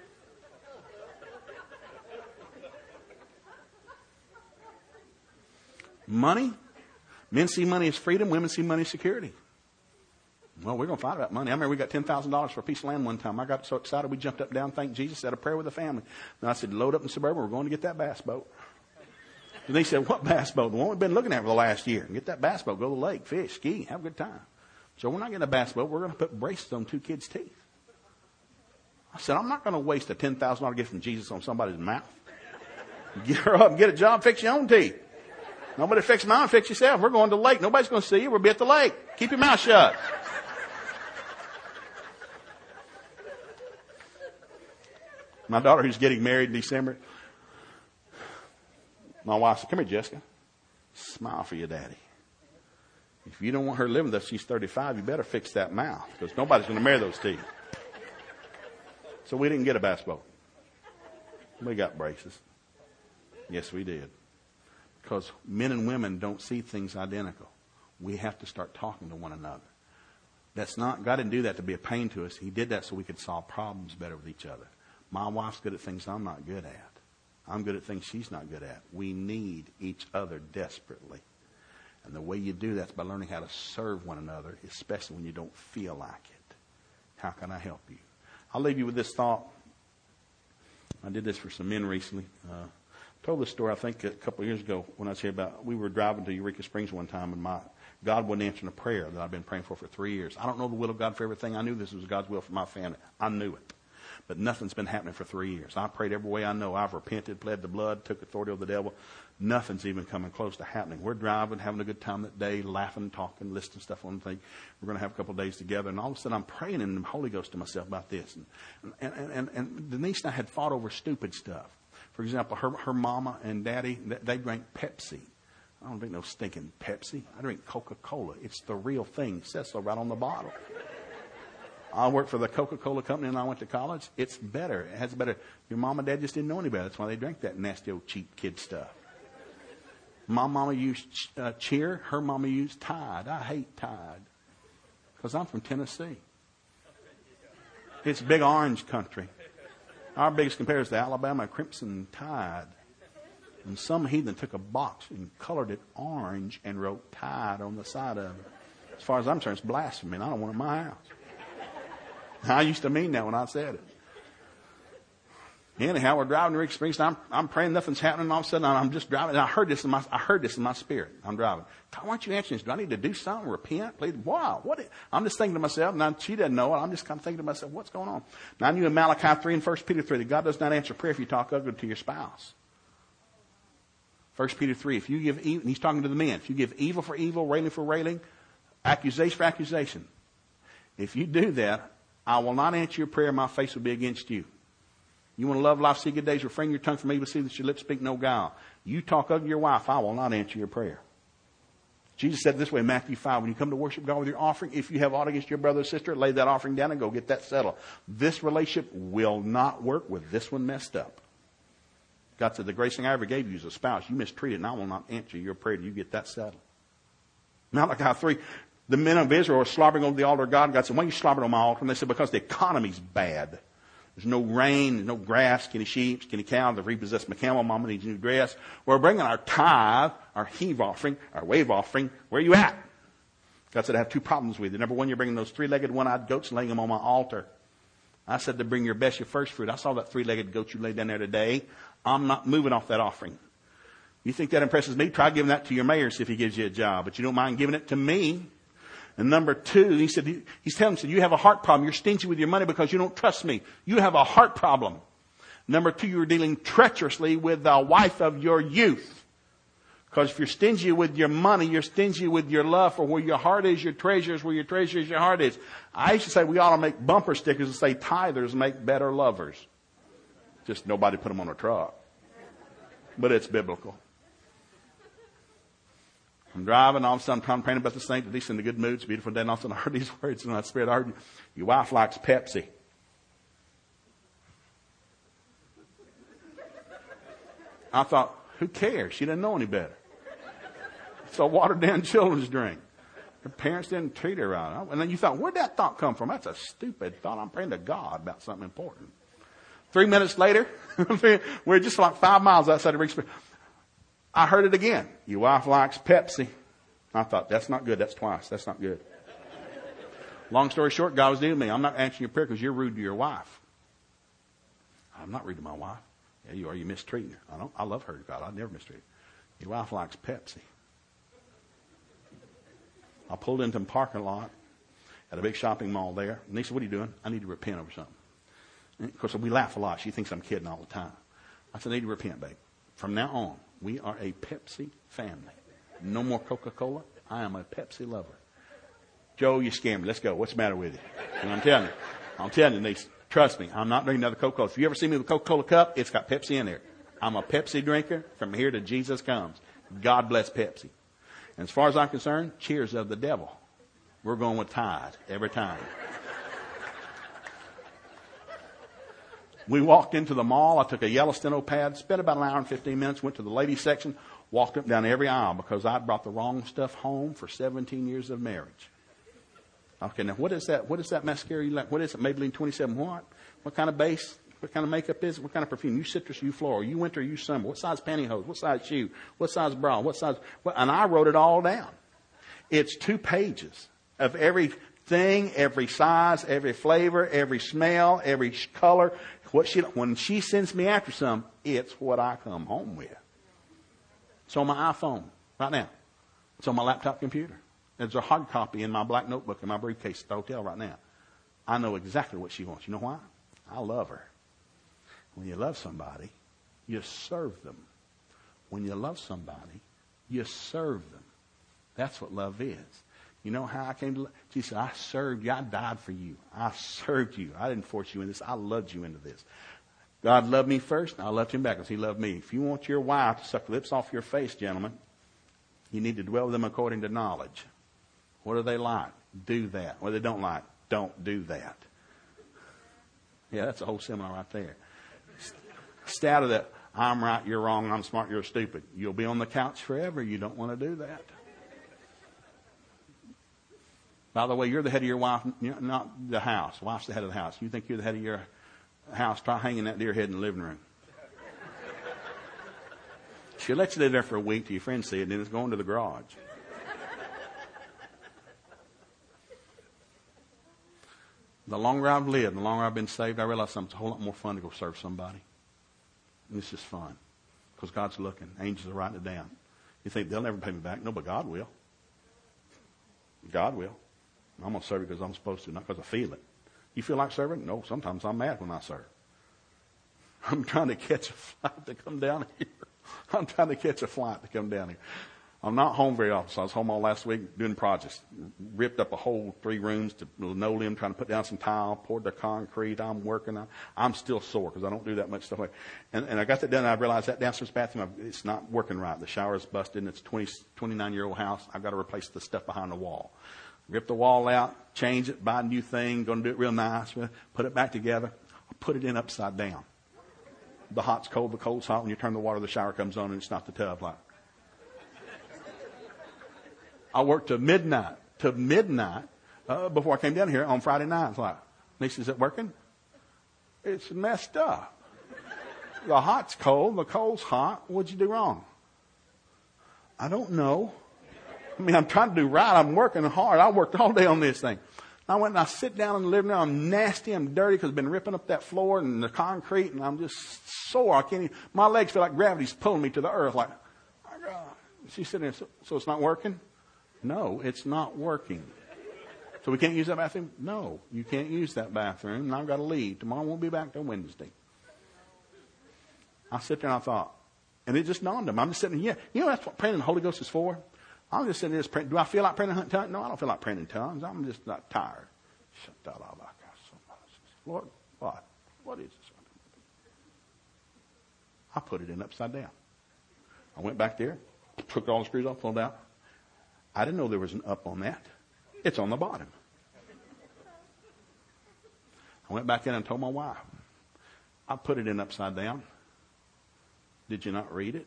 Money. Men see money as freedom. Women see money as security. Well, we're going to fight about money. I remember we got ten thousand dollars for a piece of land one time. I got so excited we jumped up and down, thanked Jesus, said a prayer with the family. And I said, load up in Suburban. We're going to get that bass boat. And they said, what bass boat? The one we've been looking at for the last year. Get that bass boat. Go to the lake, fish, ski, have a good time. So we're not getting a bass boat. We're going to put braces on two kids' teeth. I said, I'm not going to waste a ten thousand dollars gift from Jesus on somebody's mouth. Get her up and get a job, fix your own teeth. Nobody fix mine, fix yourself. We're going to the lake. Nobody's going to see you. We'll be at the lake. Keep your mouth shut. My daughter, who's getting married in December, my wife said, come here, Jessica. Smile for your daddy. If you don't want her living with us, she's thirty-five, you better fix that mouth because nobody's going to marry those teeth. So we didn't get a bass boat. We got braces. Yes, we did. Because men and women don't see things identical. We have to start talking to one another. That's not, God didn't do that to be a pain to us. He did that so we could solve problems better with each other. My wife's good at things I'm not good at. I'm good at things she's not good at. We need each other desperately. And the way you do that is by learning how to serve one another, especially when you don't feel like it. How can I help you? I'll leave you with this thought. I did this for some men recently. Uh, told this story, I think, a couple of years ago when I was here about, we were driving to Eureka Springs one time and my God wasn't answering a prayer that I've been praying for for three years. I don't know the will of God for everything. I knew this was God's will for my family. I knew it. But nothing's been happening for three years. I prayed every way I know. I've repented, pled the blood, took authority over the devil. Nothing's even coming close to happening. We're driving, having a good time that day, laughing, talking, listening to stuff on the thing. We're going to have a couple of days together. And all of a sudden I'm praying in the Holy Ghost to myself about this. And, and, and, and Denise and I had fought over stupid stuff. For example, her, her mama and daddy, they drank Pepsi. I don't drink no stinking Pepsi. I drink Coca-Cola. It's the real thing. It says so right on the bottle. I worked for the Coca-Cola company and I went to college. It's better. It has better. Your mom and dad just didn't know any better. That's why they drank that nasty old cheap kid stuff. My mama used uh, Cheer. Her mama used Tide. I hate Tide because I'm from Tennessee. It's big orange country. Our biggest competitor is the Alabama Crimson Tide. And some heathen took a box and colored it orange and wrote Tide on the side of it. As far as I'm concerned, it's blasphemy. And I don't want it in my house. I used to mean that when I said it. Anyhow, we're driving to Rick Springs. I'm, I'm praying, nothing's happening. All of a sudden, I'm just driving. And I heard this in my, I heard this in my spirit. I'm driving. God, why aren't you answering this? Do I need to do something? Repent? Please? Wow. What? Is, I'm just thinking to myself. Now she doesn't know it. I'm just kind of thinking to myself, what's going on? Now I knew in Malachi three and First Peter three that God does not answer prayer if you talk ugly to your spouse. First Peter three. If you give evil, and he's talking to the men. If you give evil for evil, railing for railing, accusation for accusation. If you do that, I will not answer your prayer. My face will be against you. You want to love life, see good days, refrain your tongue from evil, see that your lips speak no guile. You talk ugly to your wife, I will not answer your prayer. Jesus said this way in Matthew five, when you come to worship God with your offering, if you have aught against your brother or sister, lay that offering down and go get that settled. This relationship will not work with this one messed up. God said, the greatest thing I ever gave you is a spouse. You mistreated, and I will not answer your prayer till you get that settled. Malachi three, the men of Israel are slobbering over the altar of God. God said, why are you slobbering on my altar? And they said, because the economy's bad. There's no rain, there's no grass, skinny sheep, skinny cow. They've repossessed my camel. Mama needs a new dress. We're bringing our tithe, our heave offering, our wave offering. Where are you at? God said, I have two problems with you. Number one, you're bringing those three-legged, one-eyed goats and laying them on my altar. I said to bring your best, your first fruit. I saw that three-legged goat you laid down there today. I'm not moving off that offering. You think that impresses me? Try giving that to your mayor, see if he gives you a job. But you don't mind giving it to me. And number two, he said, he's telling him, you have a heart problem. You're stingy with your money because you don't trust me. You have a heart problem. Number two, you're dealing treacherously with the wife of your youth. Because if you're stingy with your money, you're stingy with your love for where your heart is, your treasure is, where your treasure is, your heart is. I used to say we ought to make bumper stickers and say tithers make better lovers. Just nobody put them on a truck. But it's biblical. I'm driving, all of a sudden I'm trying to pray about this thing, at least in a good mood. It's a beautiful day, and all of a sudden I heard these words in my spirit. I heard, your wife likes Pepsi. I thought, who cares? She doesn't know any better. It's a watered down children's drink. Her parents didn't treat her right. And then you thought, where'd that thought come from? That's a stupid thought. I'm praying to God about something important. Three minutes later, we're just like five miles outside of Rick Springs. I heard it again. Your wife likes Pepsi. I thought, that's not good. That's twice. That's not good. Long story short, God was dealing with me. I'm not answering your prayer because you're rude to your wife. I'm not rude to my wife. Yeah, you are. You mistreating her. I don't. I love her, God. I'd never mistreat her. Your wife likes Pepsi. I pulled into the parking lot at a big shopping mall there. And they said, what are you doing? I need to repent over something. And of course, we laugh a lot. She thinks I'm kidding all the time. I said, I need to repent, babe. From now on, we are a Pepsi family. No more Coca-Cola. I am a Pepsi lover. Joe, you scared me. Let's go. What's the matter with you? And I'm telling you. I'm telling you, niece, trust me. I'm not drinking another Coca-Cola. If you ever see me with a Coca-Cola cup, it's got Pepsi in there. I'm a Pepsi drinker. From here to Jesus comes. God bless Pepsi. And as far as I'm concerned, cheers of the devil. We're going with Tide every time. We walked into the mall. I took a yellow steno pad, spent about an hour and fifteen minutes, went to the ladies section, walked up and down every aisle because I brought the wrong stuff home for seventeen years of marriage. Okay, now what is that? What is that mascara you like? What is it? Maybelline twenty-seven what? What kind of base? What kind of makeup is it? What kind of perfume? You citrus, you floral, you winter, you summer. What size pantyhose? What size shoe? What size bra? What size? What? And I wrote it all down. It's two pages of everything, every size, every flavor, every smell, every color. What she, when she sends me after some, it's what I come home with. It's on my iPhone right now. It's on my laptop computer. There's a hard copy in my black notebook in my briefcase at the hotel right now. I know exactly what she wants. You know why? I love her. When you love somebody, you serve them. When you love somebody, you serve them. That's what love is. You know how I came to love? She said, I served you. I died for you. I served you. I didn't force you into this. I loved you into this. God loved me first, and I loved him back because he loved me. If you want your wife to suck lips off your face, gentlemen, you need to dwell with them according to knowledge. What do they like? Do that. What they don't like? Don't do that. Yeah, that's a whole seminar right there. Stay out of that, I'm right, you're wrong, I'm smart, you're stupid. You'll be on the couch forever. You don't want to do that. By the way, you're the head of your wife, not the house. Wife's the head of the house. You think you're the head of your house, try hanging that deer head in the living room. She'll let you live there for a week till your friends see it, and then it's going to the garage. The longer I've lived, the longer I've been saved, I realize something's a whole lot more fun to go serve somebody. And it's just fun because God's looking. Angels are writing it down. You think they'll never pay me back? No, but God will. God will. I'm going to serve because I'm supposed to, not because I feel it. You feel like serving? No, sometimes I'm mad when I serve. I'm trying to catch a flight to come down here. I'm trying to catch a flight to come down here. I'm not home very often, so I was home all last week doing projects. Ripped up a whole three rooms to linoleum, trying to put down some tile, poured the concrete. I'm working. I'm still sore because I don't do that much stuff like that. And, and I got that done, and I realized that downstairs bathroom, it's not working right. The shower is busted, and it's a twenty, twenty-nine-year-old house. I've got to replace the stuff behind the wall. Rip the wall out, change it, buy a new thing, going to do it real nice, put it back together. I put it in upside down. The hot's cold, the cold's hot. When you turn the water, the shower comes on, and it's not the tub. Like, I worked till midnight, till midnight uh, before I came down here on Friday night. It's like, Lisa, is it working? It's messed up. The hot's cold, the cold's hot. What'd you do wrong? I don't know. I mean, I'm trying to do right. I'm working hard. I worked all day on this thing. I went and I sit down in the living room. I'm nasty. I'm dirty because I've been ripping up that floor and the concrete, and I'm just sore. I can't even, my legs feel like gravity's pulling me to the earth. Like, oh God. She's sitting there. So, so it's not working? No, it's not working. So we can't use that bathroom? No, you can't use that bathroom. And I've got to leave. Tomorrow won't be back till Wednesday. I sit there and I thought, and it just dawned on me. I'm just sitting there. Yeah, you know that's what praying in the Holy Ghost is for? I'm just sitting there just praying. Do I feel like praying in tongues? No, I don't feel like praying in tongues. I'm just not tired. Lord, what? What is this? I put it in upside down. I went back there, took all the screws off, pulled out. I didn't know there was an up on that. It's on the bottom. I went back in and told my wife. I put it in upside down. Did you not read it?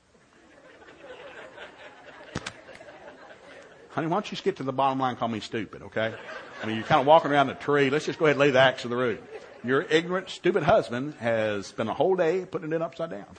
Honey, why don't you just get to the bottom line and call me stupid, okay? I mean, you're kind of walking around a tree. Let's just go ahead and lay the axe to the root. Your ignorant, stupid husband has spent a whole day putting it upside down.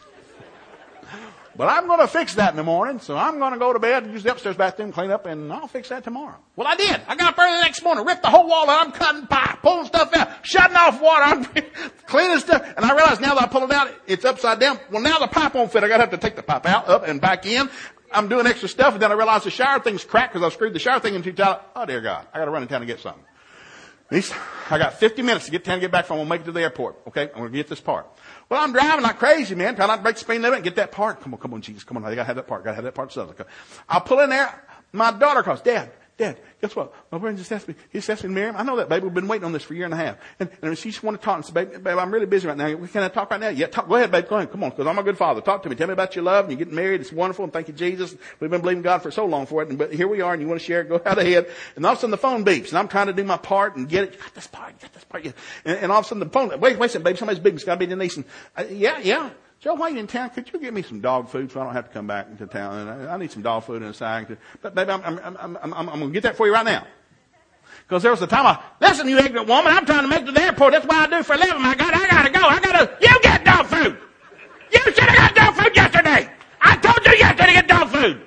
But I'm going to fix that in the morning, so I'm going to go to bed and use the upstairs bathroom, clean up, and I'll fix that tomorrow. Well, I did. I got up early the next morning, ripped the whole wall out. I'm cutting pipe, pulling stuff out, shutting off water, I'm cleaning stuff. And I realized now that I pull it out, it's upside down. Well, now the pipe won't fit. I got to have to take the pipe out, up, and back in. I'm doing extra stuff, and then I realized the shower thing's cracked because I screwed the shower thing in too tight. Oh, dear God. I got to run in town and get something. These, I got fifty minutes to get town and get back from. I'm going to make it to the airport. Okay? I'm going to get this part. Well, I'm driving like crazy, man. Trying not to break the speed limit and get that part. Come on, come on, Jesus. Come on. I got to have that part. Got to have that part. So I'll pull in there. My daughter calls. Dad, Dad, guess what? My friend just asked me. He just asked me, Miriam, I know that, baby. We've been waiting on this for a year and a half. And, and she just wanted to talk. And said, baby, baby, I'm really busy right now. Can I talk right now? Yeah, talk. Go ahead, babe. Go ahead. Come on, because I'm a good father. Talk to me. Tell me about your love. And you're getting married. It's wonderful. And thank you, Jesus. We've been believing God for so long for it. And, but here we are, and you want to share it. Go right ahead. And all of a sudden the phone beeps. And I'm trying to do my part and get it. You got this part. You got this part. Yeah. And, and all of a sudden the phone, wait, wait a second, baby. Somebody's beeping. It's got to be Denise. And, uh, yeah, yeah. Joe, while you're in town, could you give me some dog food so I don't have to come back into town? And I, I need some dog food in a sack. But baby, I'm, I'm, I'm, I'm, I'm going to get that for you right now. Because there was the time I, listen, you ignorant woman, I'm trying to make it to the airport. That's what I do for a living. I got, I got to go. I got to, you get dog food. You should have got dog food yesterday. I told you yesterday to get dog food.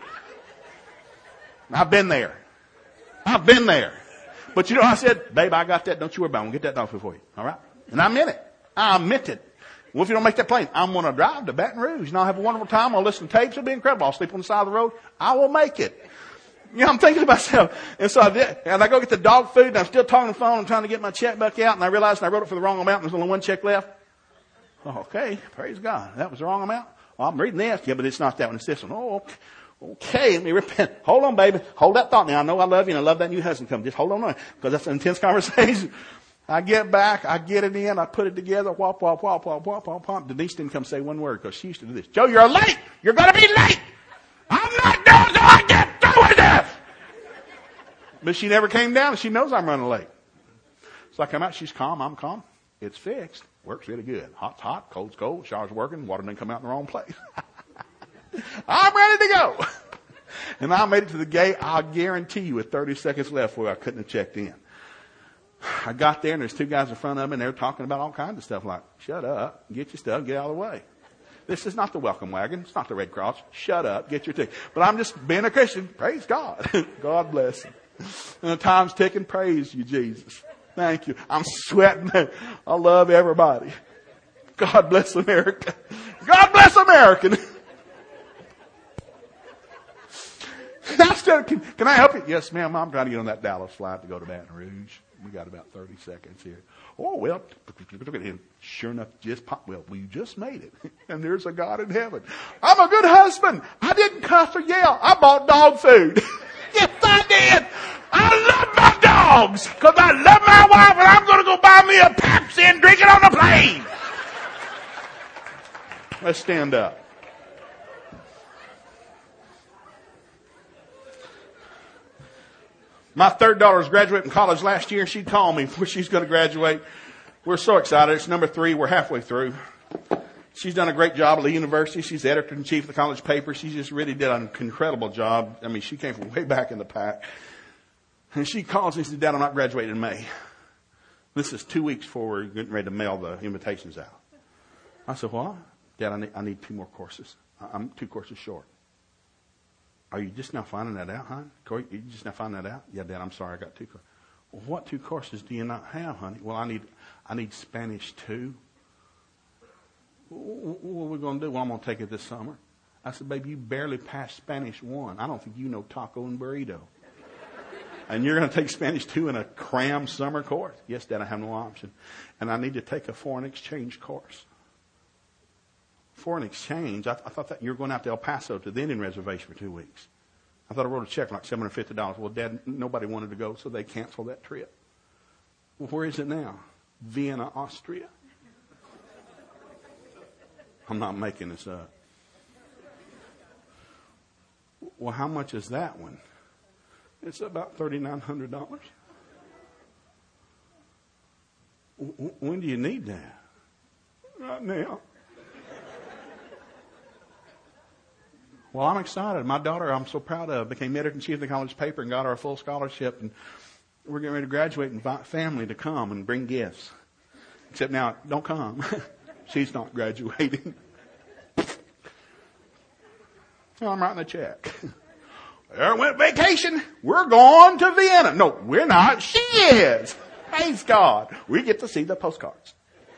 I've been there. I've been there. But you know, I said, babe, I got that. Don't you worry about it. I'm going to get that dog food for you. All right? And I meant it. I meant it. Well, if you don't make that plane, I'm going to drive to Baton Rouge and I'll have a wonderful time. I'll listen to tapes. It'll be incredible. I'll sleep on the side of the road. I will make it. You know, I'm thinking to myself. And so I did. And I go get the dog food and I'm still talking on the phone. I'm trying to get my checkbook out. And I realized I wrote it for the wrong amount. And there's only one check left. Oh, okay. Praise God. That was the wrong amount. Well, I'm reading this. Yeah, but it's not that one. It's this one. Oh, okay. Okay, let me repent. Hold on, baby. Hold that thought now. I know I love you and I love that new husband coming. Just hold on, because that's an intense conversation. I get back, I get it in, I put it together, whop, whop, whop, whop, whop, whop, whop. Denise didn't come say one word because she used to do this. Joe, you're late. You're going to be late. I'm not doing so I get through with this. But she never came down and she knows I'm running late. So I come out, she's calm, I'm calm. It's fixed. Works really good. Hot's hot, cold's cold, shower's working, water didn't come out in the wrong place. I'm ready to go. And I made it to the gate. I'll guarantee you with thirty seconds left where I couldn't have checked in. I got there and there's two guys in front of me and they're talking about all kinds of stuff like, shut up, get your stuff, get out of the way. This is not the welcome wagon. It's not the Red Cross. Shut up, get your ticket. But I'm just being a Christian. Praise God. God bless him. And the time's ticking. Praise you, Jesus. Thank you. I'm sweating. I love everybody. God bless America. God bless American. I still, can, can I help you? Yes, ma'am. I'm trying to get on that Dallas flight to go to Baton Rouge. We got about thirty seconds here. Oh, well, and sure enough, just pop. Well, we just made it. And there's a God in heaven. I'm a good husband. I didn't cuss or yell. I bought dog food. Yes, I did. I love my dogs because I love my wife, and I'm going to go buy me a Pepsi and drink it on the plane. Let's stand up. My third daughter was graduating college last year, and she called me before she's going to graduate. We're so excited. It's number three. We're halfway through. She's done a great job at the university. She's the editor-in-chief of the college paper. She just really did an incredible job. I mean, she came from way back in the pack. And she calls and says, Dad, I'm not graduating in May. This is two weeks before we're getting ready to mail the invitations out. I said, what? Dad, I need, I need two more courses. I'm two courses short. Are you just now finding that out, hon? Corey, you just now finding that out? Yeah, Dad, I'm sorry, I got two courses. Well, what two courses do you not have, honey? Well, I need, I need Spanish two. What are we going to do? Well, I'm going to take it this summer. I said, baby, you barely passed Spanish one. I don't think you know taco and burrito. And you're going to take Spanish two in a cram summer course? Yes, Dad, I have no option. And I need to take a foreign exchange course. Foreign exchange? I, th- I thought that you were going out to El Paso to the Indian reservation for two weeks. I thought I wrote a check for like seven hundred fifty dollars. Well, Dad, nobody wanted to go, so they canceled that trip. Well, where is it now? Vienna, Austria. I'm not making this up. Well, how much is that one? It's about three thousand nine hundred dollars. W- when do you need that? Right now. Well, I'm excited. My daughter, I'm so proud of, became editor-in-chief of the college paper and got her a full scholarship. And we're getting ready to graduate and invite family to come and bring gifts. Except now, don't come. She's not graduating. Well, I'm writing a check. There went vacation. We're going to Vienna. No, we're not. She is. Praise God. We get to see the postcards.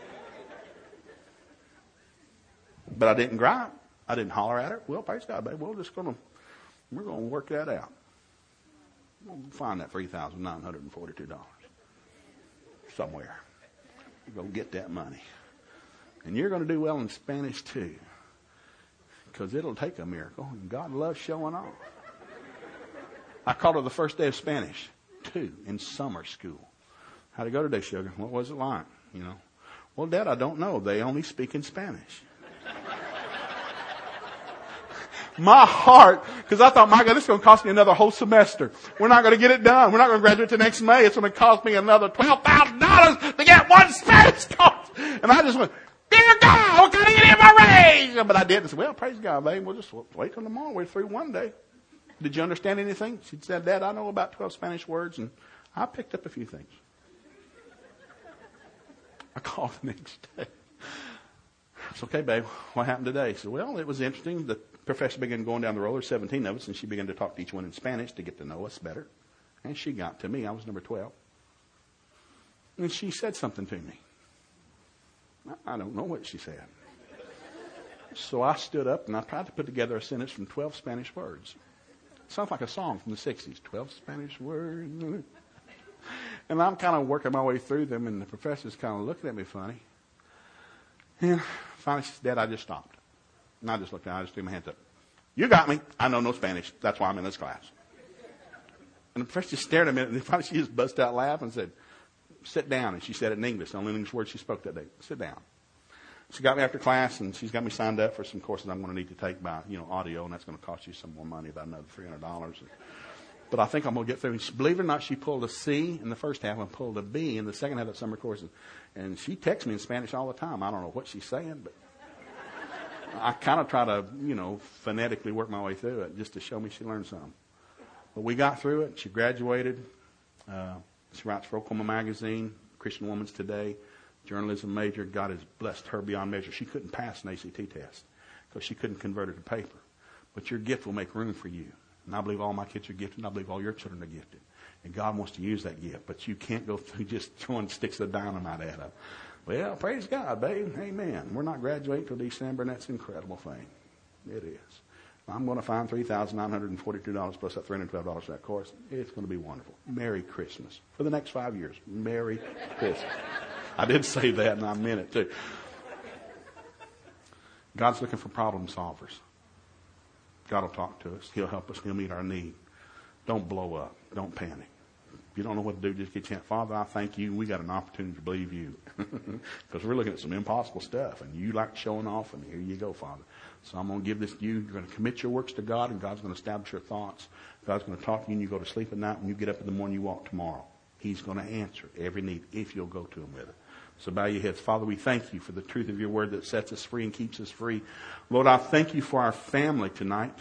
But I didn't gripe. I didn't holler at her. Well, praise God, babe. We're just going to, we're going to work that out. We'll find that three thousand nine hundred forty-two dollars somewhere. We're going to get that money. And you're going to do well in Spanish too. Because it'll take a miracle. And God loves showing off. I called her the first day of Spanish, two, in summer school. How'd it go today, sugar? What was it like? You know. Well, Dad, I don't know. They only speak in Spanish. My heart, because I thought, my God, this is going to cost me another whole semester. We're not going to get it done. We're not going to graduate till next May. It's going to cost me another twelve thousand dollars to get one Spanish course. And I just went, dear God, what can I get in my raise? But I didn't. I said, well, praise God, babe. We'll just wait till tomorrow. We're through one day. Did you understand anything? She said, Dad, I know about twelve Spanish words, and I picked up a few things. I called the next day. I said, okay, babe, what happened today? She said, well, it was interesting. The professor began going down the roll. There's seventeen of us, and she began to talk to each one in Spanish to get to know us better. And she got to me. I was number twelve. And she said something to me. I don't know what she said. So I stood up, and I tried to put together a sentence from twelve Spanish words. It sounds like a song from the sixties. twelve Spanish words. And I'm kind of working my way through them, and the professor's kind of looking at me funny. And finally she said, Dad, I just stopped. And I just looked down. I just threw my hands up. You got me. I know no Spanish. That's why I'm in this class. And the professor just stared at me, and finally she just busted out laughing and said, sit down. And she said it in English, the only English word she spoke that day. Sit down. She got me after class, and she's got me signed up for some courses I'm going to need to take by, you know, audio, and that's going to cost you some more money, about another three hundred dollars. But I think I'm going to get through. And she, believe it or not, she pulled a C in the first half and pulled a B in the second half of the summer course. And she texts me in Spanish all the time. I don't know what she's saying, but I kind of try to, you know, phonetically work my way through it just to show me she learned something. But we got through it. She graduated. Uh, she writes for Oklahoma Magazine, Christian Woman's Today, journalism major. God has blessed her beyond measure. She couldn't pass an A C T test because she couldn't convert it to paper. But your gift will make room for you. And I believe all my kids are gifted, and I believe all your children are gifted. And God wants to use that gift, but you can't go through just throwing sticks of dynamite at them. Well, praise God, babe. Amen. We're not graduating till December, and that's an incredible thing. It is. I'm going to find three thousand nine hundred forty-two dollars plus that three hundred twelve dollars for that course. It's going to be wonderful. Merry Christmas. For the next five years. Merry Christmas. I did say that, and I meant it too. God's looking for problem solvers. God will talk to us. He'll help us. He'll meet our need. Don't blow up. Don't panic. If you don't know what to do, just get chance. Father, I thank you. We got an opportunity to believe you. Because we're looking at some impossible stuff. And you like showing off. And here you go, Father. So I'm going to give this to you. You're going to commit your works to God. And God's going to establish your thoughts. God's going to talk to you. And you go to sleep at night. When you get up in the morning, you walk tomorrow. He's going to answer every need if you'll go to him with it. So bow your heads. Father, we thank you for the truth of your word that sets us free and keeps us free. Lord, I thank you for our family tonight.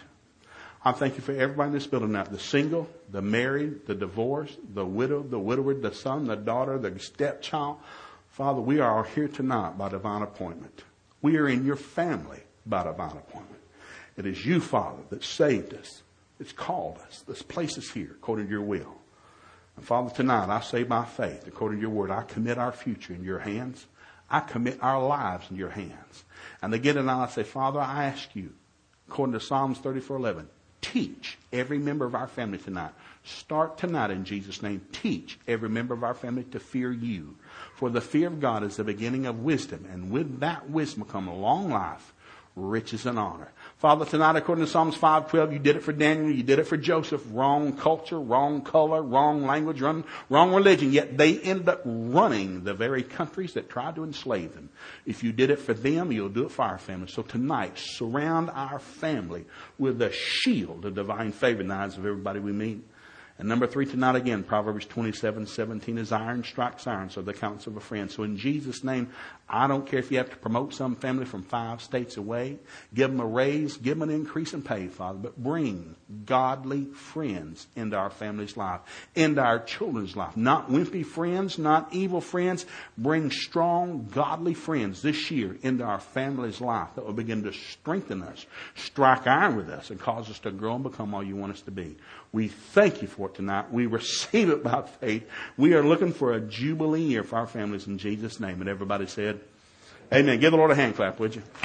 I thank you for everybody in this building now. The single, the married, the divorced, the widow, the widower, the son, the daughter, the stepchild. Father, we are here tonight by divine appointment. We are in your family by divine appointment. It is you, Father, that saved us. It's called us. This place is here according to your will. And Father, tonight I say by faith, according to your word, I commit our future in your hands. I commit our lives in your hands. And again tonight I say, Father, I ask you, according to Psalms thirty-four eleven, teach every member of our family tonight. Start tonight in Jesus' name. Teach every member of our family to fear you. For the fear of God is the beginning of wisdom. And with that wisdom come a long life, riches and honor. Father, tonight, according to Psalms five twelve, you did it for Daniel, you did it for Joseph. Wrong culture, wrong color, wrong language, wrong, wrong religion. Yet they ended up running the very countries that tried to enslave them. If you did it for them, you'll do it for our family. So tonight, surround our family with a shield of divine favor in the eyes of everybody we meet. And number three tonight again, Proverbs twenty-seven seventeen is iron strikes iron, so the counsel of a friend. So in Jesus' name, I don't care if you have to promote some family from five states away. Give them a raise, give them an increase in pay, Father. But bring godly friends into our family's life, into our children's life. Not wimpy friends, not evil friends. Bring strong, godly friends this year into our family's life that will begin to strengthen us, strike iron with us, and cause us to grow and become all you want us to be. We thank you for it tonight. We receive it by faith. We are looking for a jubilee year for our families in Jesus' name. And everybody said, amen. Give the Lord a hand clap, would you?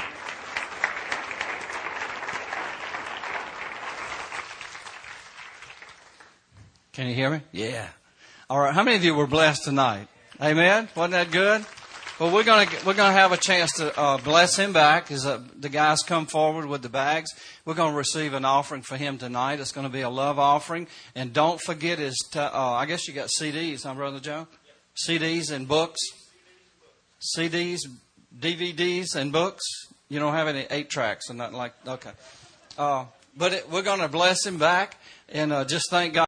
Can you hear me? Yeah. All right. How many of you were blessed tonight? Amen. Wasn't that good? Well, we're going to we're going to have a chance to uh, bless him back as uh, the guys come forward with the bags. We're going to receive an offering for him tonight. It's going to be a love offering, and don't forget his. T- uh, I guess you got C Ds, huh, Brother Joe? C Ds and books. C Ds, D V Ds, and books. You don't have any eight tracks or nothing like. Okay, uh, but it, we're going to bless him back, and uh, just thank God.